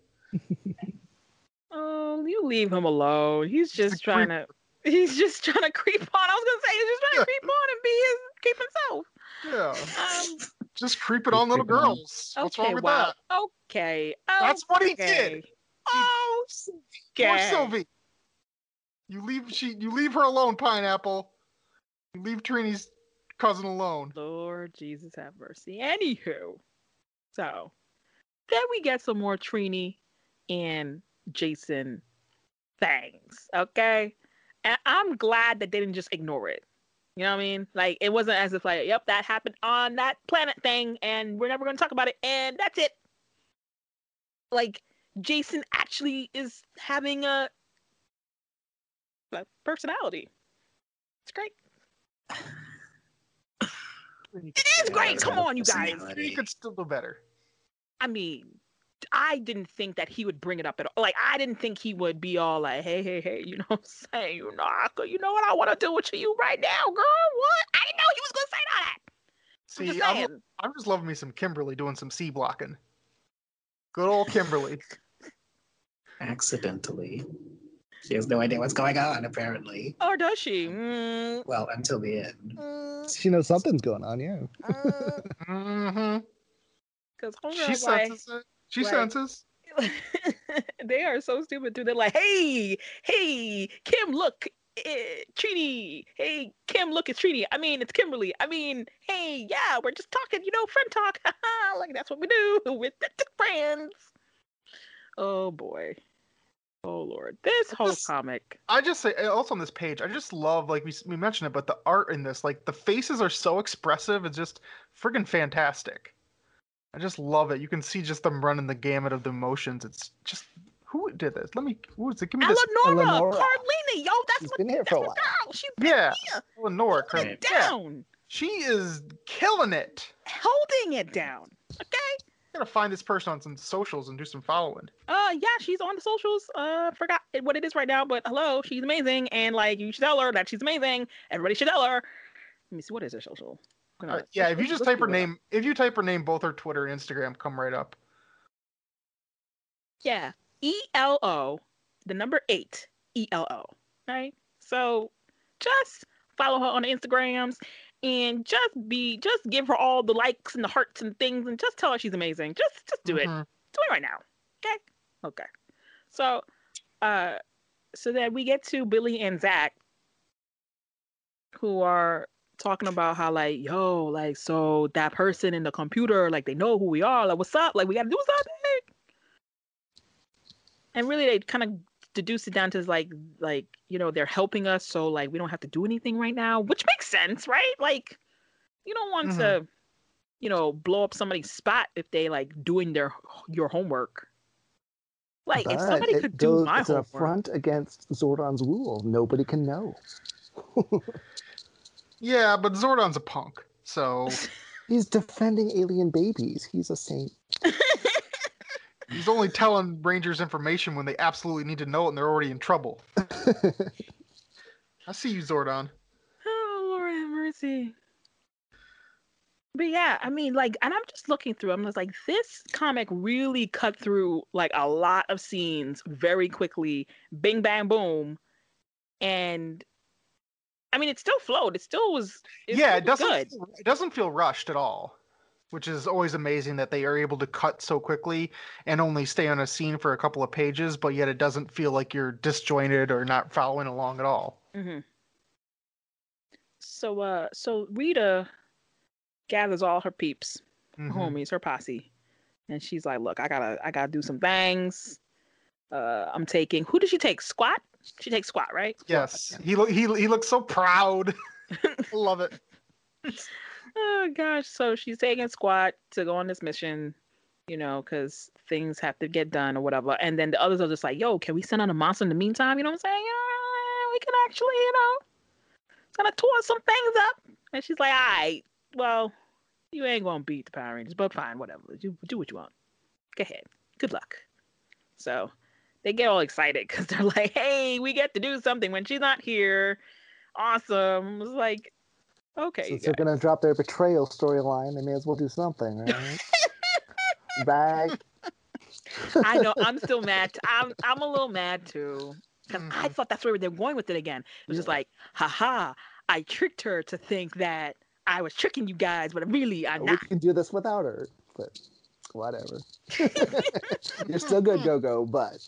Oh, you leave him alone. He's just trying to creep on. I was gonna say he's just trying to creep on and keep himself. Yeah. Just creeping on little girls. What's wrong with that? Okay. That's what he did. Oh, poor Sylvie. You leave her alone, Pineapple. You leave Trini's cousin alone. Lord Jesus have mercy. Anywho, so then we get some more Trini and Jason things, okay? And I'm glad that they didn't just ignore it. You know what I mean? Like, it wasn't as if like, yep, that happened on that planet thing, and we're never going to talk about it, and that's it. Like, Jason actually is having a personality. It's great. It is great. Come on, you guys. He could still do better. I mean, I didn't think that he would bring it up at all. Like, I didn't think he would be all like, hey, you know what I'm saying? You know what I want to do with you right now, girl? What? I didn't know he was going to say all that. See, I'm just loving me some Kimberly doing some C blocking. Good old Kimberly. Accidentally. She has no idea what's going on, apparently. Or does she? Well, until the end. She knows something's going on, yeah. Mm-hmm. Because She senses it. She senses. They are so stupid too. They're like, hey, Kim, look, Trini. Hey, Kim, look, it's Trini. I mean, it's Kimberly. I mean, hey, yeah, we're just talking, friend talk. Like, that's what we do with the friends. Oh, boy. Oh, Lord. This whole comic. I just say, also on this page, I just love, like we mentioned it, but the art in this, like, the faces are so expressive. It's just friggin' fantastic. I just love it. You can see just them running the gamut of the emotions. It's just, who did this? Who is it? Give me this. Eleonora. Carlina, yo, She's been here for a while. Girl. She's been here. Eleonora. Holding it down. Yeah. She is killing it. Holding it down. Okay. Gotta find this person on some socials and do some following. Yeah, she's on the socials. Forgot what it is right now, but hello, she's amazing, and like you should tell her that she's amazing. Everybody should tell her. Let me see, what is her social? If you just type her name, both her Twitter and Instagram come right up. Yeah, ELO, the number 8, ELO. Right. So just follow her on the Instagrams. And just give her all the likes and the hearts and things, and just tell her she's amazing. Just do it. Do it right now. Okay. So, so then we get to Billy and Zach, who are talking about how so that person in the computer, like, they know who we are. Like, what's up? Like, we gotta do something. And really, they kind of deduce it down to like they're helping us, so like we don't have to do anything right now, which makes sense, right? Like, you don't want to blow up somebody's spot if they like doing your homework. Like, but if somebody could do my homework, it's an affront against Zordon's rule. Nobody can know. Yeah, but Zordon's a punk, so he's defending alien babies. He's a saint. He's only telling Rangers information when they absolutely need to know it and they're already in trouble. I see you, Zordon. Oh, Lord have mercy. But yeah, I mean, like, and I'm just looking through, I'm just like, this comic really cut through, like, a lot of scenes very quickly. Bing, bang, boom. And, I mean, it still flowed. It still was it doesn't feel rushed at all. Which is always amazing that they are able to cut so quickly and only stay on a scene for a couple of pages, but yet it doesn't feel like you're disjointed or not following along at all. Mm-hmm. So Rita gathers all her peeps, her homies, her posse, and she's like, "Look, I gotta do some things. I'm taking. Who did she take? Squat? She takes Squat, right? Yes. He looks so proud. I love it. Oh gosh, so she's taking Squat to go on this mission, because things have to get done or whatever. And then the others are just like, yo, can we send out a monster in the meantime? You know what I'm saying? We can actually, kind of tore some things up. And she's like, all right, well, you ain't gonna beat the Power Rangers, but fine, whatever. Do what you want. Go ahead. Good luck. So they get all excited because they're like, hey, we get to do something when she's not here. Awesome. It's like, okay. Since they're gonna drop their betrayal storyline, they may as well do something, right? Bag. I know. I'm still mad. I'm a little mad too because I thought that's where they were going with it again. It was just like, haha, I tricked her to think that I was tricking you guys, but really I'm not. We can do this without her, but whatever. You're still good, Go-Go, but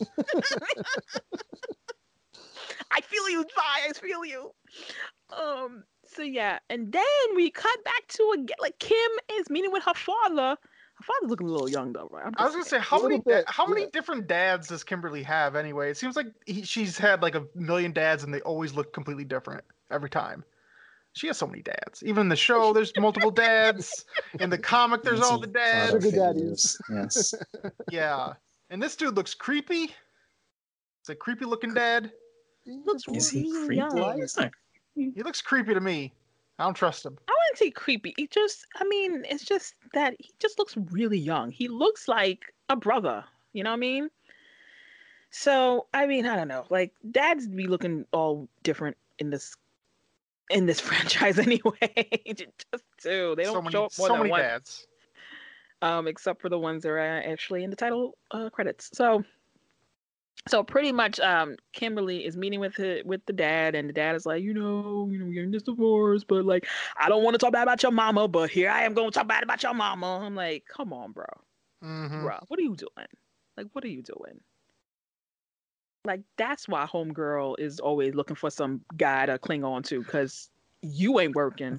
I feel you, Vi. I feel you. So yeah, and then we cut back to again, like Kim is meeting with her father. Her father's looking a little young though, right? I was gonna say, how many different dads does Kimberly have anyway? It seems like she's had like a million dads, and they always look completely different every time. She has so many dads. Even in the show, there's multiple dads. In the comic, there's all the dads. Sugar daddies. Yes. Yeah, and this dude looks creepy. It's a creepy looking dad. Is he creepy? He looks creepy to me. I don't trust him. I wouldn't say creepy. It's just that he just looks really young. He looks like a brother. You know what I mean? So, I mean, I don't know. Like, dads be looking all different in this franchise anyway. Just two. They don't show up more than one. Dads. Except for the ones that are actually in the title credits. So, So pretty much, Kimberly is meeting with the dad, and the dad is like, we're getting this divorce, but like, I don't want to talk bad about your mama, but here I am going to talk bad about your mama. I'm like, come on, bro, what are you doing? Like, what are you doing? Like, that's why homegirl is always looking for some guy to cling on to, because you ain't working.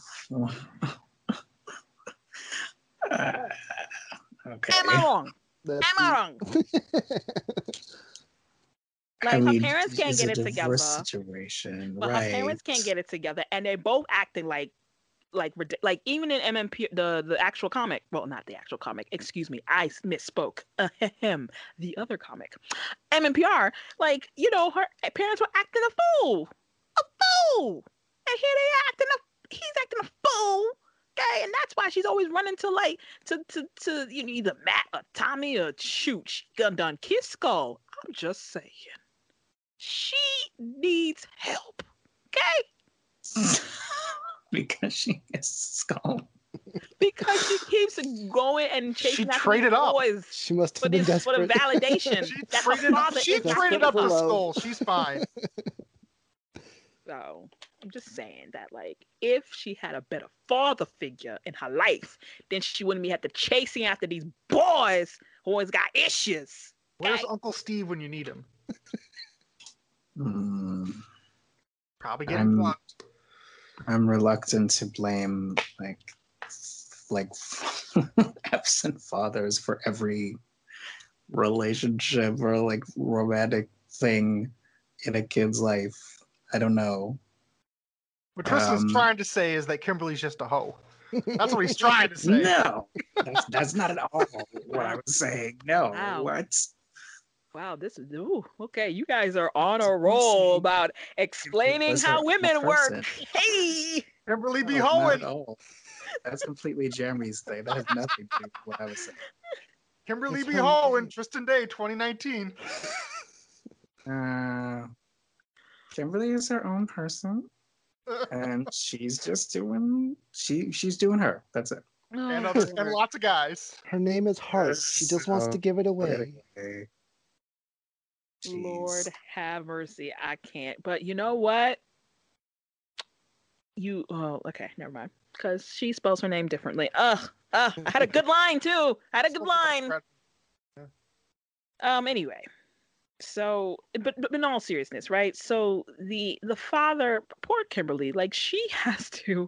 Okay. Am I wrong? Am I wrong? Like, her parents can't get it together. Situation, but right? Her parents can't get it together, and they're both acting like even in MMP, the actual comic. Well, not the actual comic. Excuse me, I misspoke. The other comic, MMPR. Like, her parents were acting a fool, and here he's acting a fool. Okay, and that's why she's always running to either Matt or Tommy or shoot. She done Kiss Skull. I'm just saying. She needs help. Okay? Because she is Skull. Because she keeps going and chasing after these boys. She must have been desperate. For the validation. She traded up the Skull. She's fine. So, I'm just saying that, like, if she had a better father figure in her life, then she wouldn't be had to chasing after these boys who always got issues. Okay? Where's Uncle Steve when you need him? Probably getting blocked. I'm reluctant to blame like absent fathers for every relationship or like romantic thing in a kid's life. I don't know. What Tristan's trying to say is that Kimberly's just a hoe. That's what he's trying to say. No, that's not at all what I was saying. No, wow. What? Wow, this is okay. You guys are on a roll about explaining how women work. Hey, Kimberly be hoeing. That's completely Jeremy's thing. That has nothing to do with what I was saying. Kimberly be hoeing. Tristan Day, 2019. Kimberly is her own person, and she's just doing she's doing her. That's it. And lots of guys. Her name is Heart. She just wants to give it away. Okay. Lord have mercy. I can't. But you know what? Okay, never mind. Because she spells her name differently. I had a good line too. Anyway. So, but in all seriousness, right? So the father, poor Kimberly, like she has to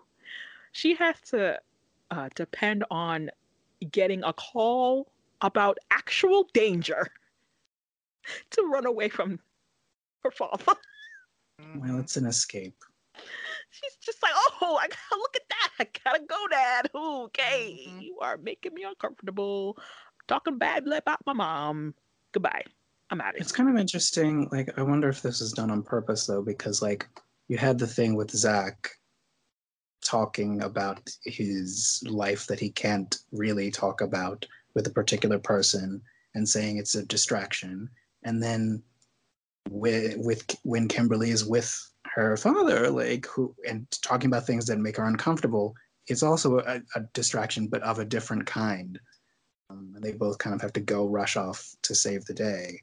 depend on getting a call about actual danger to run away from her father. Well, it's an escape. She's just like, oh, I gotta look at that. I gotta go, Dad. Okay, you are making me uncomfortable. Talking badly about my mom. Goodbye. I'm out of here. It's kind of interesting. Like, I wonder if this is done on purpose, though, because, like, you had the thing with Zach talking about his life that he can't really talk about with a particular person and saying it's a distraction. And then when Kimberly is with her father, and talking about things that make her uncomfortable, it's also a distraction, but of a different kind. And they both kind of have to go rush off to save the day.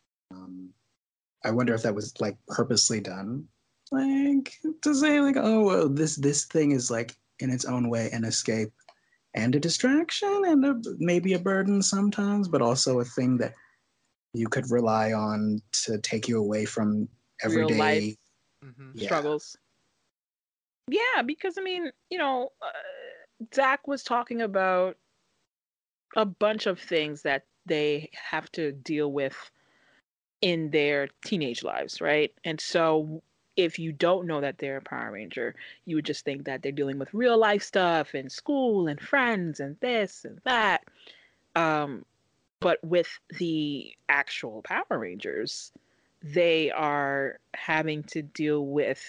I wonder if that was like purposely done, like to say like, oh, well, this thing is like in its own way an escape and a distraction and maybe a burden sometimes, but also a thing that you could rely on to take you away from everyday real life struggles. Yeah, because I mean, Zach was talking about a bunch of things that they have to deal with in their teenage lives, right? And so if you don't know that they're a Power Ranger, you would just think that they're dealing with real life stuff and school and friends and this and that. But with the actual Power Rangers, they are having to deal with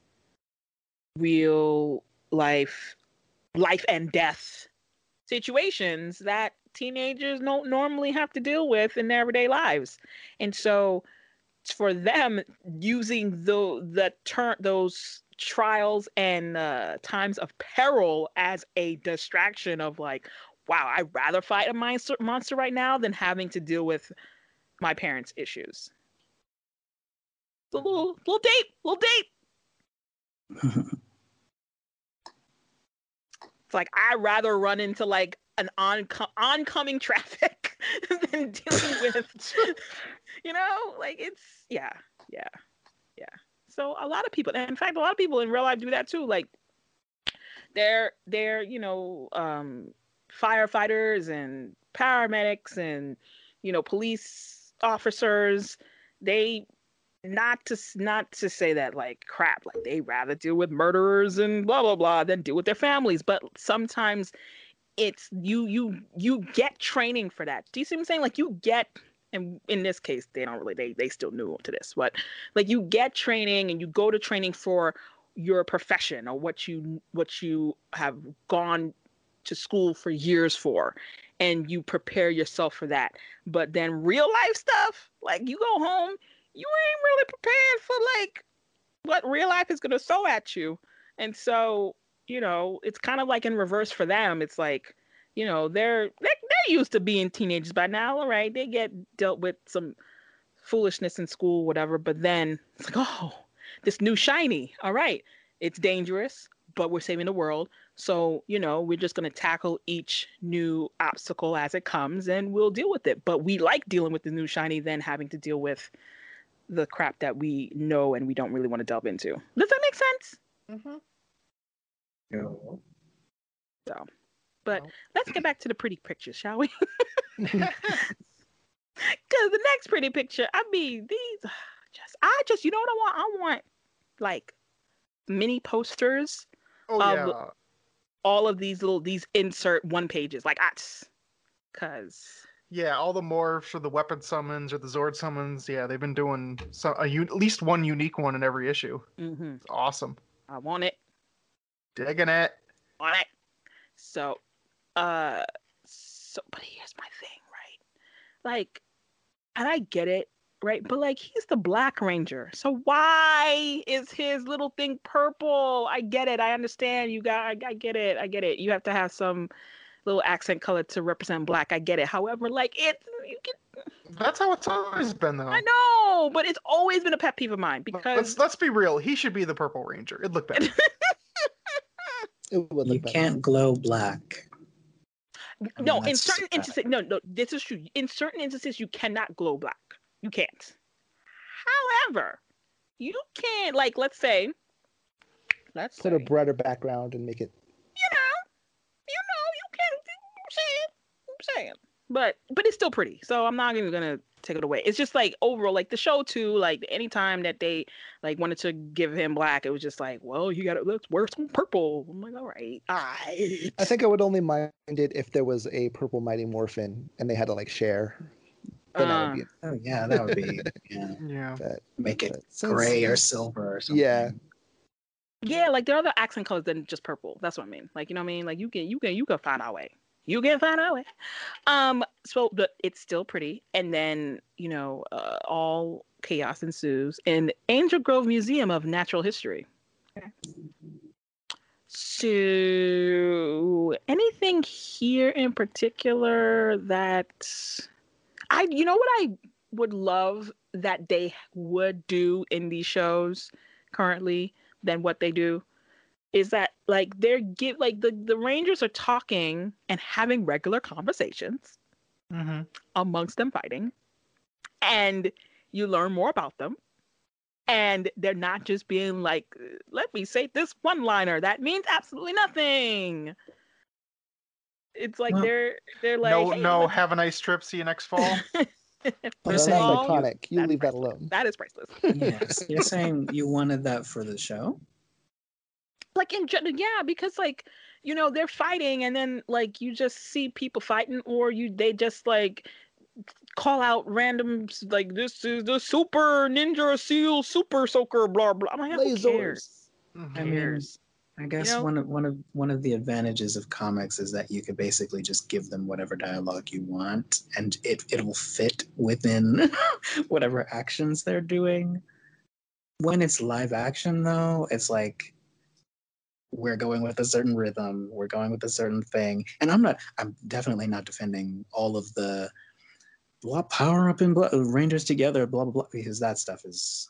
real life and death situations that teenagers don't normally have to deal with in their everyday lives. And so for them, using those trials and times of peril as a distraction of like, wow, I'd rather fight a monster right now than having to deal with my parents' issues. a little deep. It's like I'd rather run into like an oncoming traffic than dealing with, like it's yeah. So a lot of people, and in fact, a lot of people in real life do that too. Like they're firefighters and paramedics and police officers. They not to say that like crap, like they rather deal with murderers and blah blah blah than deal with their families, but sometimes it's you get training for that. Do you see what I'm saying? Like you get, and in this case they don't really, they still new to this, but like you get training and you go to training for your profession or what you have gone to school for years for, and you prepare yourself for that. But then real life stuff, like you go home, you ain't really prepared for like what real life is going to throw at you. And so, it's kind of like in reverse for them. It's like, they're used to being teenagers by now. All right. They get dealt with some foolishness in school, whatever. But then it's like, oh, this new shiny. All right. It's dangerous, but we're saving the world. So, we're just going to tackle each new obstacle as it comes and we'll deal with it. But we like dealing with the new shiny than having to deal with the crap that we know and we don't really want to delve into. Does that make sense? Mm-hmm. So, but let's get back to the pretty pictures, shall we? Because the next pretty picture, I mean, these you know what I want? I want like mini posters of all of these insert one pages, like because. Yeah, all the morphs or the weapon summons or the Zord summons. Yeah, they've been doing at least one unique one in every issue. Mm-hmm. It's awesome. I want it. Digging it. Want it. So, but here's my thing, right? Like, and I get it, right? But like, he's the Black Ranger. So why is his little thing purple? I get it. I understand. I get it. I get it. You have to have some little accent color to represent black. I get it. However, like that's how it's always been, though. I know, but it's always been a pet peeve of mine because let's be real. He should be the Purple Ranger. It'd look better. You can't glow black. No, in certain instances, no, this is true. In certain instances, you cannot glow black. You can't. However, you can, like, let's put a brighter background and make it. I'm saying, but it's still pretty, so I'm not even gonna take it away. It's just like overall, like the show too, like anytime that they like wanted to give him black, it was just like, well, you gotta, let's wear some purple. I'm like, all right. I think I would only mind it if there was a purple Mighty Morphin and they had to like share. Then that would be oh yeah, that would be yeah. Make it gray or silver or something. Yeah, like there are other accent colors than just purple. That's what I mean. Like, you know what I mean? Like you can find our way. You can find our way. So but it's still pretty. And then, all chaos ensues in Angel Grove Museum of Natural History. Okay. So anything here in particular that what I would love that they would do in these shows currently than what they do is that like the Rangers are talking and having regular conversations amongst them fighting, and you learn more about them, and they're not just being like, let me say this one-liner that means absolutely nothing. It's like they're like, no, have a nice trip, see you next fall. That's iconic. You leave that alone. That is priceless. Yes, you're saying you wanted that for the show? Like in general, yeah, because like they're fighting, and then like you just see people fighting, or they just like call out random like, this is the super ninja seal super soaker blah blah. I'm like, who cares? I mean, I guess one of the advantages of comics is that you could basically just give them whatever dialogue you want, and it will fit within whatever actions they're doing. When it's live action, though, it's like, we're going with a certain rhythm, we're going with a certain thing. And I'm definitely not defending all of the power up in Rangers together, blah, blah, blah, because that stuff is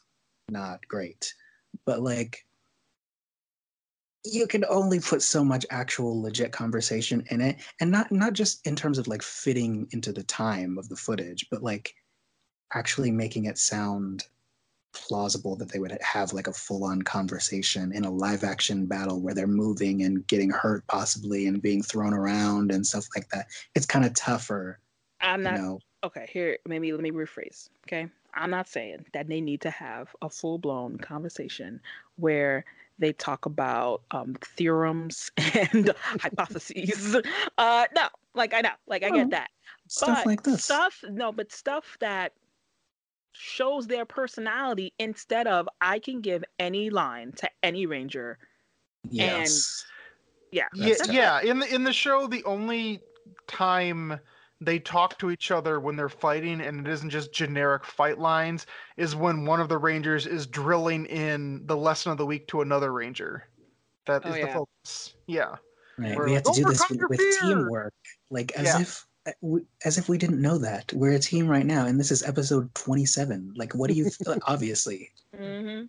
not great. But like, you can only put so much actual legit conversation in it, and not just in terms of like fitting into the time of the footage, but like actually making it sound plausible that they would have like a full-on conversation in a live action battle where they're moving and getting hurt possibly and being thrown around and stuff like that. It's kind of tougher. I'm not you know. okay. Here, maybe let me rephrase. Okay, I'm not saying that they need to have a full-blown conversation where they talk about theorems and hypotheses. No, like I know, like I get that, Stuff but like this. stuff that shows their personality instead of I can give any line to any ranger. Yes. Yeah. Yeah. In the show, the only time they talk to each other when they're fighting, and it isn't just generic fight lines, is when one of the rangers is drilling in the lesson of the week to another ranger. That is the focus. Yeah. Right. We're We have to do this overcome your with fear. teamwork, like as if we didn't know that we're a team right now, and this is episode 27. Like, what do you? Obviously. Mm-hmm.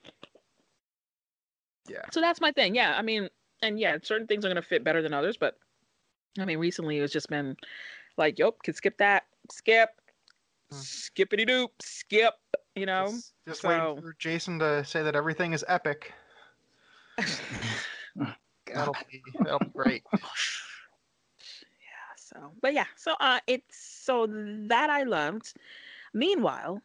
Yeah. So that's my thing. Yeah, I mean, and yeah, certain things are gonna fit better than others, but I mean, recently it's just been like, yup, can skip that, skip, skippity doop, skip. You know, just waiting for Jason to say that everything is epic. That'll be great. Yeah. So that I loved. Meanwhile,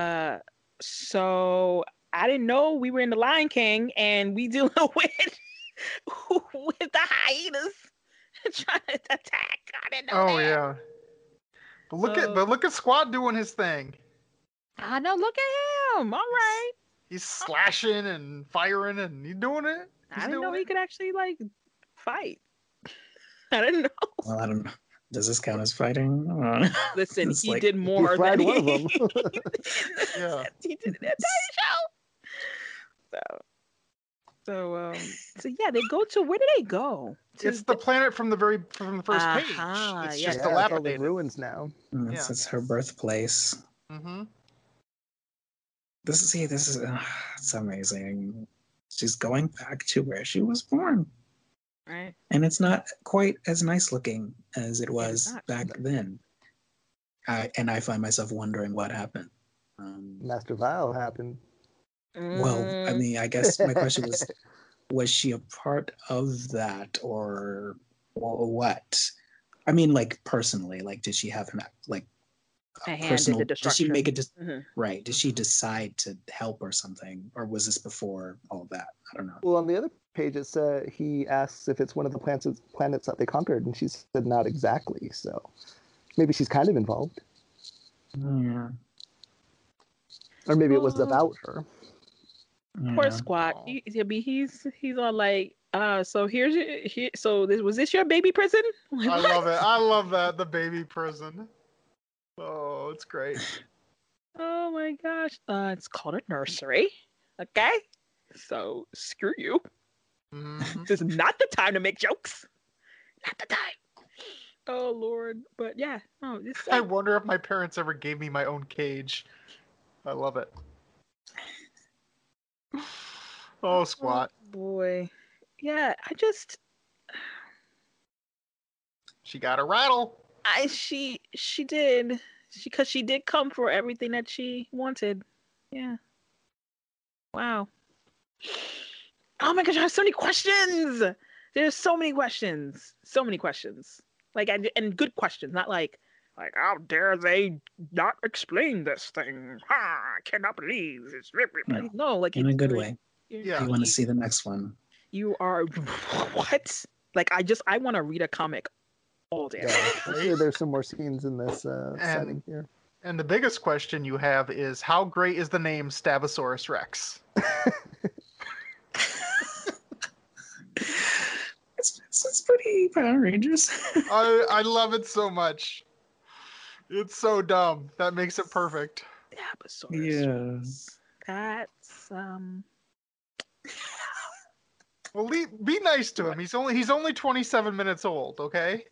so I didn't know we were in the Lion King and we dealing with the hyenas trying to attack. I didn't know that. Yeah. But look at Squad doing his thing. I know. Look at him. All right. He's slashing and firing and he's doing it. I didn't know he could actually like fight. I didn't know. Well, I don't know. Does this count as fighting? Listen, he did more than one of them. Yeah, he did the entire show. So yeah, they go to where do they go? It's the planet from the first page. It's just dilapidated. It's all the ruins now. It's her birthplace. Mm-hmm. This is it's amazing. She's going back to where she was born. Right. And it's not quite as nice looking as it was back then. And I find myself wondering what happened. Master Vile happened. Well, I mean, I guess my question was she a part of that or what? I mean, like personally, like did she have a personal? Did she make it? Right? Did she decide to help or something, or was this before all that? I don't know. Well, on the other page, it said he asks if it's one of the planets that they conquered, and she said not exactly. So maybe she's kind of involved. Yeah. Or maybe it was about her. Poor Squat. He's all like, so was this your baby prison? Like, I love it. I love that, the baby prison. Oh, it's great. Oh my gosh. It's called a nursery. Okay? So screw you. Mm-hmm. This is not the time to make jokes. Not the time. Oh Lord. But yeah. Oh, I wonder if my parents ever gave me my own cage. I love it. Oh, Squat. Oh, boy. Yeah, she got a rattle. She did. Because she did come for everything that she wanted. Yeah. Wow. Oh my gosh, I have so many questions. There's so many questions. So many questions. Like, and good questions, not like how dare they not explain this thing? I cannot believe it's no, like in a good way. Yeah. You want to see the next one? You are what? Like I want to read a comic all day. Yeah, there's some more scenes in this setting here. And the biggest question you have is how great is the name Stabosaurus Rex? It's pretty Power Rangers. I love it so much. It's so dumb. That makes it perfect. Stabosaurus. Yeah. That's Well, be nice to him. He's only 27 minutes old. Okay.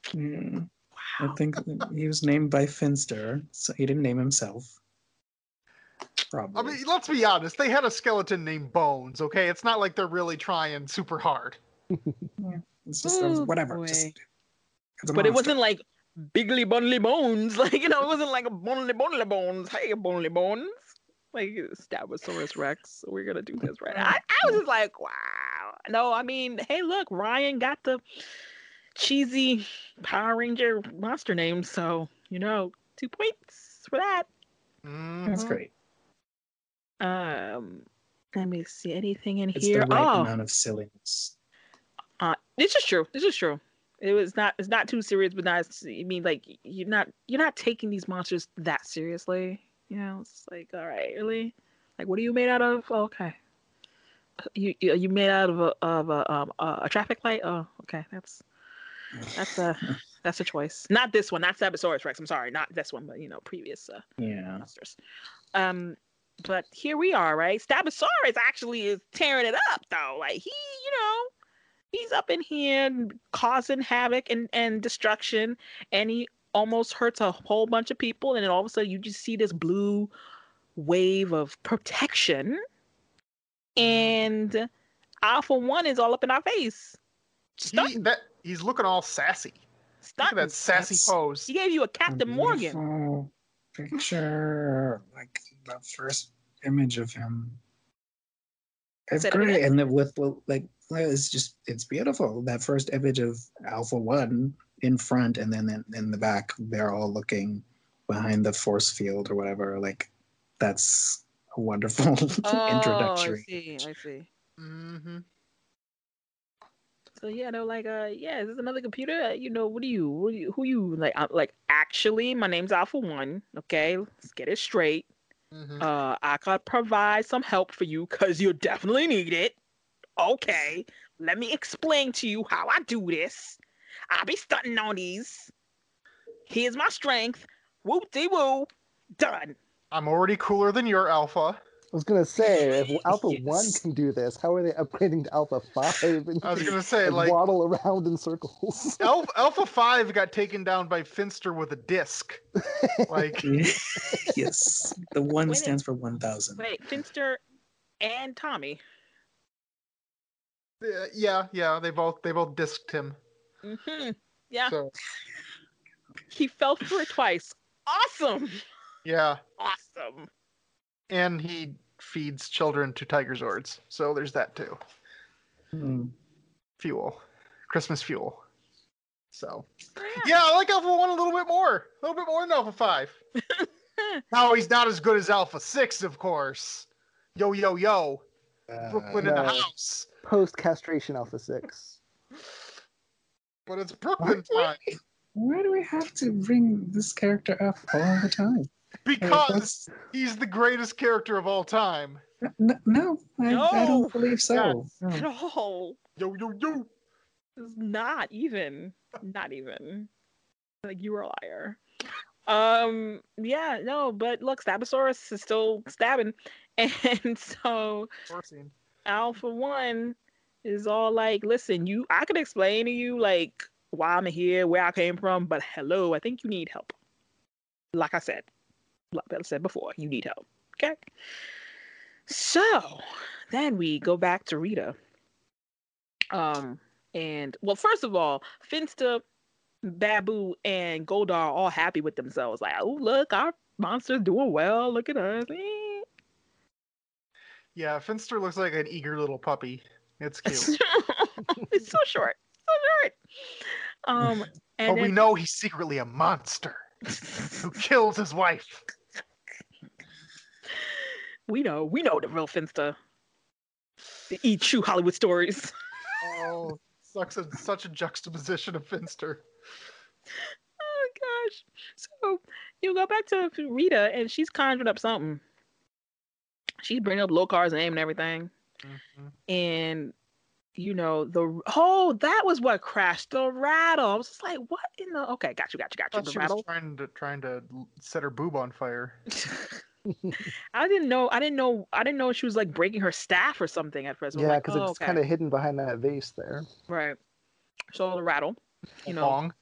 Wow. I think he was named by Finster, so he didn't name himself. Probably. I mean, let's be honest. They had a skeleton named Bones. Okay, it's not like they're really trying super hard. Yeah, it's just Oh, whatever. boy. Just, it's a But it monster. wasn't like Biggly Bunly Bones. Like, it wasn't like a Bonely Bones. Hey, Bonely Bones. Like, Stabosaurus Rex. We're going to do this right now. I was just like, wow. No, I mean, hey, look, Ryan got the cheesy Power Ranger monster name. So, 2 points for that. That's great. Let me see anything in It's here. the right amount of silliness. This is true. It's not too serious, but not. I mean, like you're not taking these monsters that seriously. It's like, all right, really, like, what are you made out of? Oh, okay, you made out of a traffic light. Oh, okay, that's a choice. Not this one, not Sabosaurus Rex. I'm sorry, not this one, but previous monsters. But here we are, right? Stabosaurus actually is tearing it up, though. Like he's up in here causing havoc and destruction, and he almost hurts a whole bunch of people. And then all of a sudden, you just see this blue wave of protection, and Alpha One is all up in our face. He's looking all sassy. Look at that sassy pose. He gave you a Captain Morgan picture, like the first image of him. It's great, and it's beautiful. That first image of Alpha One in front, and then in the back, they're all looking behind the force field or whatever. Like, that's a wonderful introductory. I see. Mm-hmm. So yeah, they're like, is this another computer? Who you like? Actually, my name's Alpha One. Okay, let's get it straight. Mm-hmm. I could provide some help for you because you definitely need it. Okay, let me explain to you how I do this. I'll be stunting on these. Here's my strength. Whoop-de-woo. Done. I'm already cooler than your Alpha. I was gonna say, if Alpha 1 can do this, how are they upgrading to Alpha 5? And I was gonna say, like, waddle around in circles. Alpha 5 got taken down by Finster with a disc. Like, yes, the one stands for 1,000. Wait, Finster and Tommy. Yeah, they both disked him. Mm-hmm. Yeah. So. He fell for it twice. Awesome. Yeah. Awesome. And he feeds children to Tiger Zords. So there's that too. Fuel. Christmas fuel. So. Yeah, I like Alpha 1 a little bit more. A little bit more than Alpha 5. Now he's not as good as Alpha 6, of course. Yo. Brooklyn in the house. Post-castration Alpha 6. But it's Brooklyn time. Why do we have to bring this character up all the time? Because he's the greatest character of all time. No, I don't believe so. No. Yo. It's not even. Like, you were a liar. Yeah, no, but look, Stabosaurus is still stabbing. And so Alpha 1 is all like, listen, I could explain to you, like, why I'm here, where I came from, but hello, I think you need help. Like I said before, you need help. Okay? So then we go back to Rita. And well, first of all, Finster, Babu, and Goldar are all happy with themselves. Like, oh, look, our monster's doing well. Look at us. Yeah, Finster looks like an eager little puppy. It's cute. It's so short. And but we know he's secretly a monster who kills his wife. We know the real Finster. They eat true Hollywood stories. Oh, such a juxtaposition of Finster. Oh gosh. So you go back to Rita, and she's conjuring up something. She's bringing up Lokar's name and everything. Mm-hmm. And that was what crashed the rattle. I was just like, what in the? Okay, got you. The rattle. Was trying to set her boob on fire. I didn't know she was like breaking her staff or something at first. Yeah, because it's kind of hidden behind that vase there. Right. So the rattle, Bong.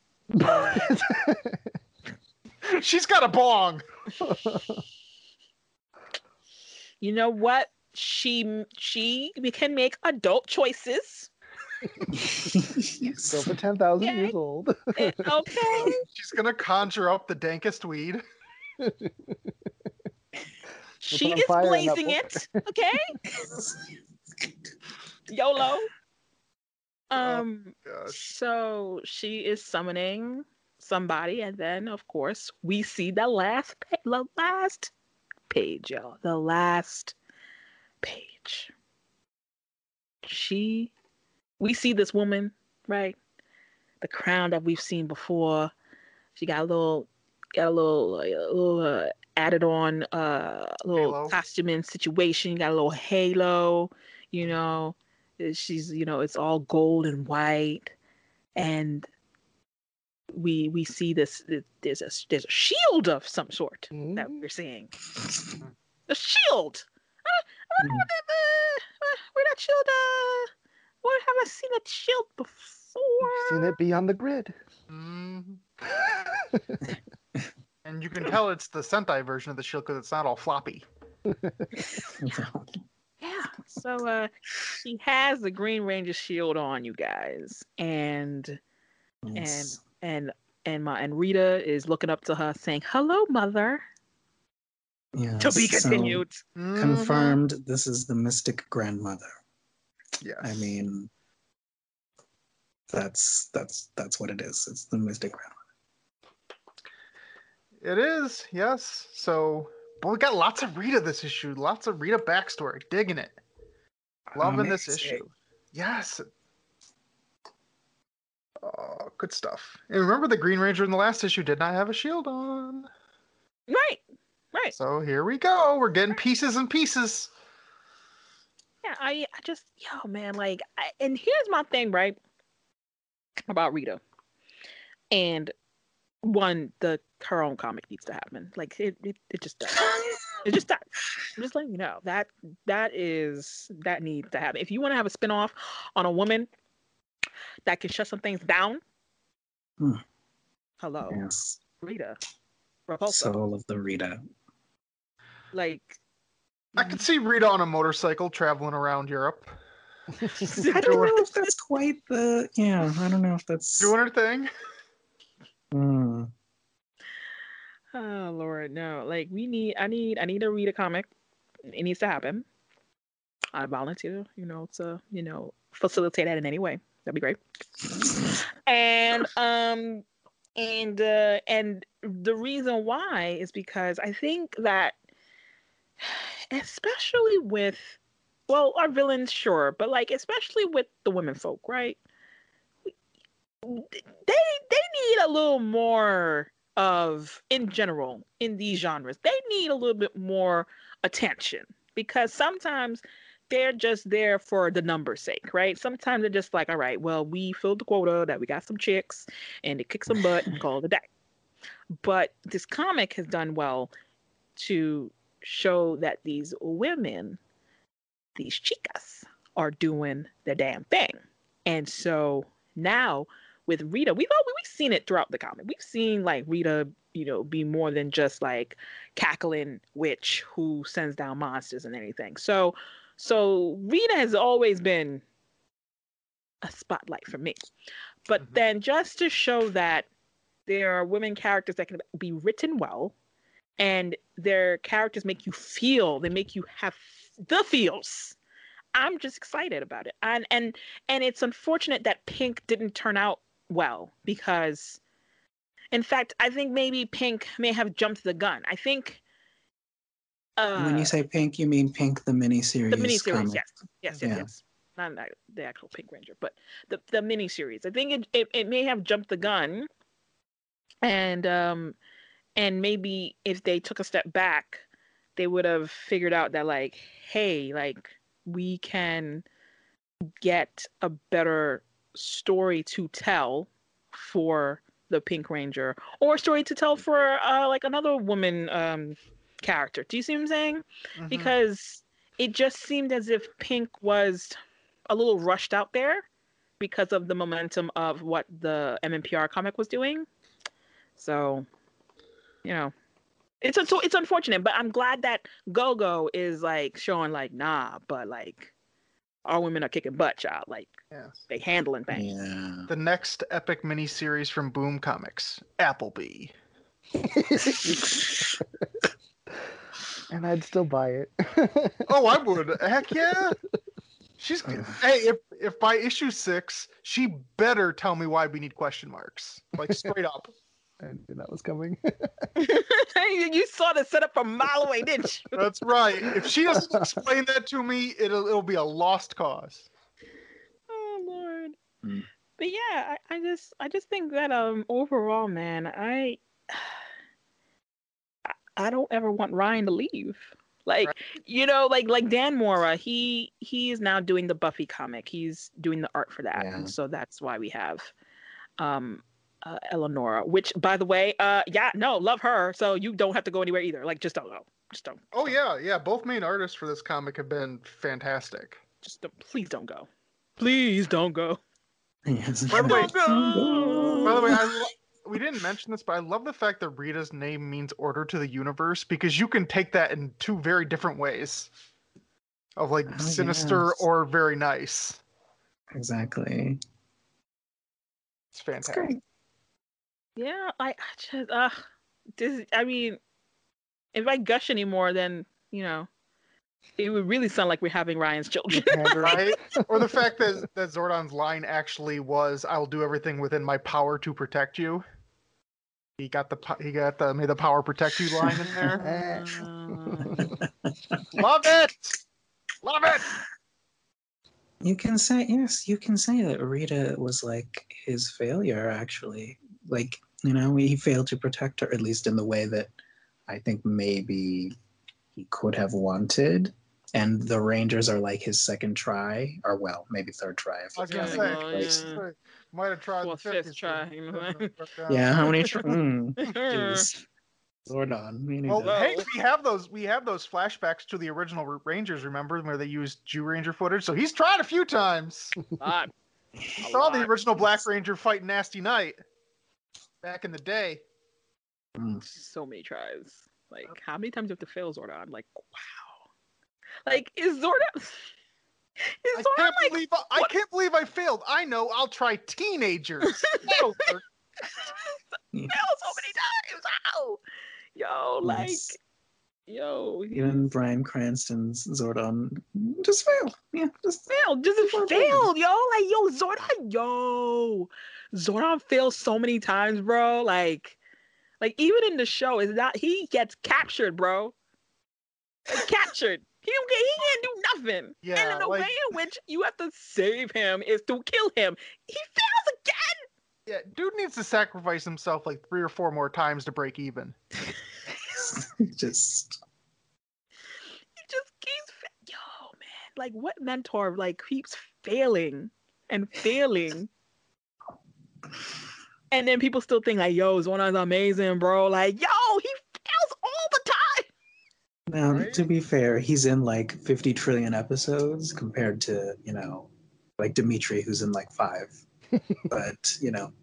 She's got a bong. You know what? She can make adult choices. Still for 10,000 Okay. years old. Okay. She's gonna conjure up the dankest weed. She on is fire in that blazing book. it. Okay. YOLO. Gosh. So she is summoning somebody, and then of course we see the last page, y'all. The last page. We see this woman, right? The crown that we've seen before. She got a little added on little Halo. costuming situation. Got a little halo, you know. She's, it's all gold and white, and we see this. There's a shield of some sort that we're seeing. A shield. I don't know where that shield. Where have I seen that shield before? You've seen it be on the grid. Mm. And you can tell it's the Sentai version of the shield because it's not all floppy. Yeah. So she has the Green Ranger shield on, you guys, and Yes. and Rita is looking up to her, saying, "Hello, mother." Yes. To be So, continued. confirmed, this is the mystic grandmother. Yes. I mean, that's what it is. It's the mystic grandmother. It is, yes. So, but we got lots of Rita this issue. Lots of Rita backstory. Digging it. Loving this Amazing. issue. Yes. Oh, good stuff. And remember, the Green Ranger in the last issue did not have a shield on. Right. So here we go. We're getting pieces and pieces. Yeah, I just, man, and here's my thing, right, about Rita. And one, her own comic needs to happen. Like, it just does. It just does. I'm just letting you know that needs to happen. If you want to have a spinoff on a woman that can shut some things down, hello, Yes. Rita Repulsa. Soul of the Rita. Like, I could see Rita on a motorcycle traveling around Europe. I don't know if that's quite the. Yeah, I don't know if that's doing her thing. Oh Lord, no! Like I need a Rita comic. It needs to happen. I volunteer, to facilitate that in any way. That'd be great. And the reason why is because I think that, especially with, our villains, sure, but especially with the women folk, right? They need a little more of, in general, in these genres, they need a little bit more attention, because sometimes they're just there for the number's sake, right? Sometimes they're just like, all right, well, we filled the quota, that we got some chicks and they kick some butt and call it a day. But this comic has done well to show that these women, these chicas, are doing the damn thing. And so now with Rita, we've seen it throughout the comic. We've seen Rita, be more than just cackling witch who sends down monsters and anything. So Rita has always been a spotlight for me. But then just to show that there are women characters that can be written well, and their characters make you feel, they make you have the feels. I'm just excited about it. And it's unfortunate that Pink didn't turn out well, because in fact, I think maybe Pink may have jumped the gun. I think when you say Pink, you mean Pink the miniseries? The miniseries, comic. yes. Yeah. Not the actual Pink Ranger, but the miniseries. I think it may have jumped the gun, and maybe if they took a step back, they would have figured out that hey, we can get a better story to tell for the Pink Ranger, or a story to tell for another woman character. Do you see what I'm saying? Because it just seemed as if Pink was a little rushed out there because of the momentum of what the MMPR comic was doing. So, It's unfortunate, but I'm glad that Go-Go is like showing like nah, but like our women are kicking butt, child. Like they handling things. Yeah. The next epic miniseries from Boom Comics, Appleby. And I'd still buy it. Oh, I would. Heck yeah. She's hey, if by issue 6, she better tell me why we need question marks. Like straight up. I knew that was coming. You saw the setup from a mile away, didn't you? That's right. If she doesn't explain that to me, it'll be a lost cause. Oh Lord. Mm. But yeah, I just think that overall, man, I don't ever want Ryan to leave. Like, Right. you know, like Dan Mora, he is now doing the Buffy comic. He's doing the art for that. Yeah. And so that's why we have Eleonora, which by the way, love her. So you don't have to go anywhere either. Like just don't go. Just don't. Oh yeah. Both main artists for this comic have been fantastic. Please don't go. Please don't go. Yes. By the way, Go. By the way, we didn't mention this, but I love the fact that Rita's name means order to the universe, because you can take that in 2 very different ways. Of like sinister yes. or very nice. Exactly. It's fantastic. It's great. Yeah, I just I mean, if I gush anymore, then it would really sound like we're having Ryan's children. Right? Or the fact that Zordon's line actually was, "I will do everything within my power to protect you." He got the "May the power protect you" line in there. Love it. You can say that Rita was like his failure, actually. Like, he failed to protect her, at least in the way that I think maybe he could have wanted. And the Rangers are like his second try, or well, maybe third try. I was gonna say, might have tried the fifth try. Yeah, how many Jeez. Zordon. Well, hey, we have those flashbacks to the original Rangers, remember, where they used Jew Ranger footage? So he's tried a few times. He saw the original Black Ranger fight Nasty Knight back in the day. So many tries. Like, how many times do you have to fail Zordon? Like, wow. Like, is Zordon I can't believe I failed. I know, I'll try teenagers. That'll work. Fail so many times. Ow. Even Bryan Cranston's Zordon, just fail. Yeah, just fail. Zordon fails so many times, bro. Like even in the show, he gets captured, bro. Captured. He can't do nothing. Yeah, and the way in which you have to save him is to kill him. He fails again. Yeah, dude needs to sacrifice himself like 3 or 4 more times to break even. He just keeps man. Like, what mentor keeps failing and failing? And then people still think Zordon's amazing, bro. Like, he fails all the time. Now, right? To be fair, he's in like 50 trillion episodes compared to, like Dimitri, who's in like 5. But,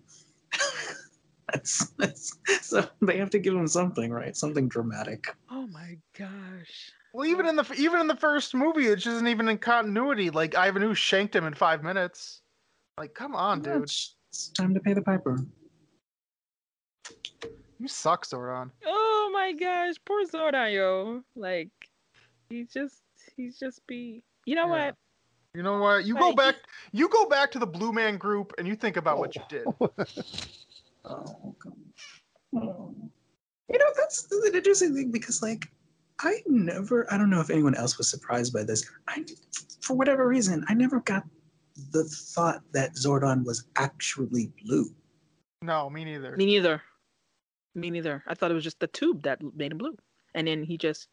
that's so they have to give him something, right? Something dramatic. Oh my gosh. Well, even in the first movie, it isn't even in continuity. Like, Ivanhoe shanked him in 5 minutes. Like, come on, dude. It's time to pay the piper. You suck, Zordon. Oh my gosh, poor Zordon, yo. Like, he's just be. You know what? You know what? You go back to the Blue Man Group and you think about what you did. Oh, that's an interesting thing, because I don't know if anyone else was surprised by this. For whatever reason, I never got the thought that Zordon was actually blue. No, me neither. Me neither. I thought it was just the tube that made him blue. And then he just,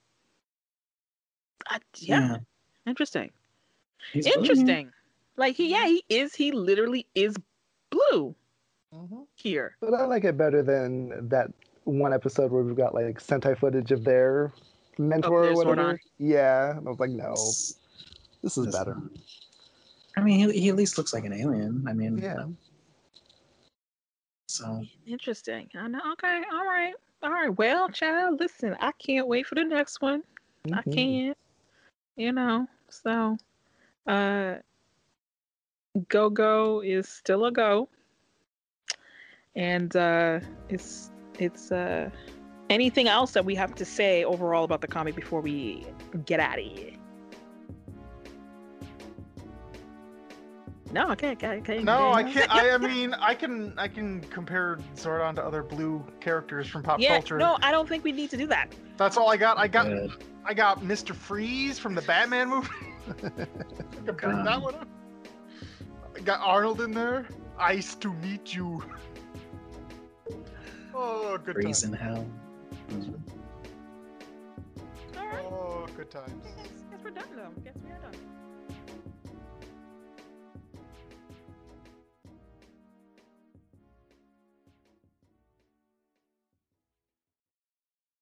yeah. Interesting. He's Interesting. Blue. He literally is blue here. But I like it better than that one episode where we've got Sentai footage of their mentor or whatever. Zordon. Yeah. I was like, no, this is better. I mean, he at least looks like an alien. I mean, yeah. So interesting. I know. Okay. All right. All right. Well, child, listen, I can't wait for the next one. I can't. So Go is still a go. And it's anything else that we have to say overall about the comic before we get out of here? No, okay. No, I can't. I mean, I can compare Zordon to other blue characters from pop culture. No, I don't think we need to do that. That's all I got. I got Mr. Freeze from the Batman movie. I can bring that one up. I got Arnold in there. Ice to meet you. Oh, good Freeze times. in hell. All right. Oh, good times. Guess we're done, though. Guess we are done.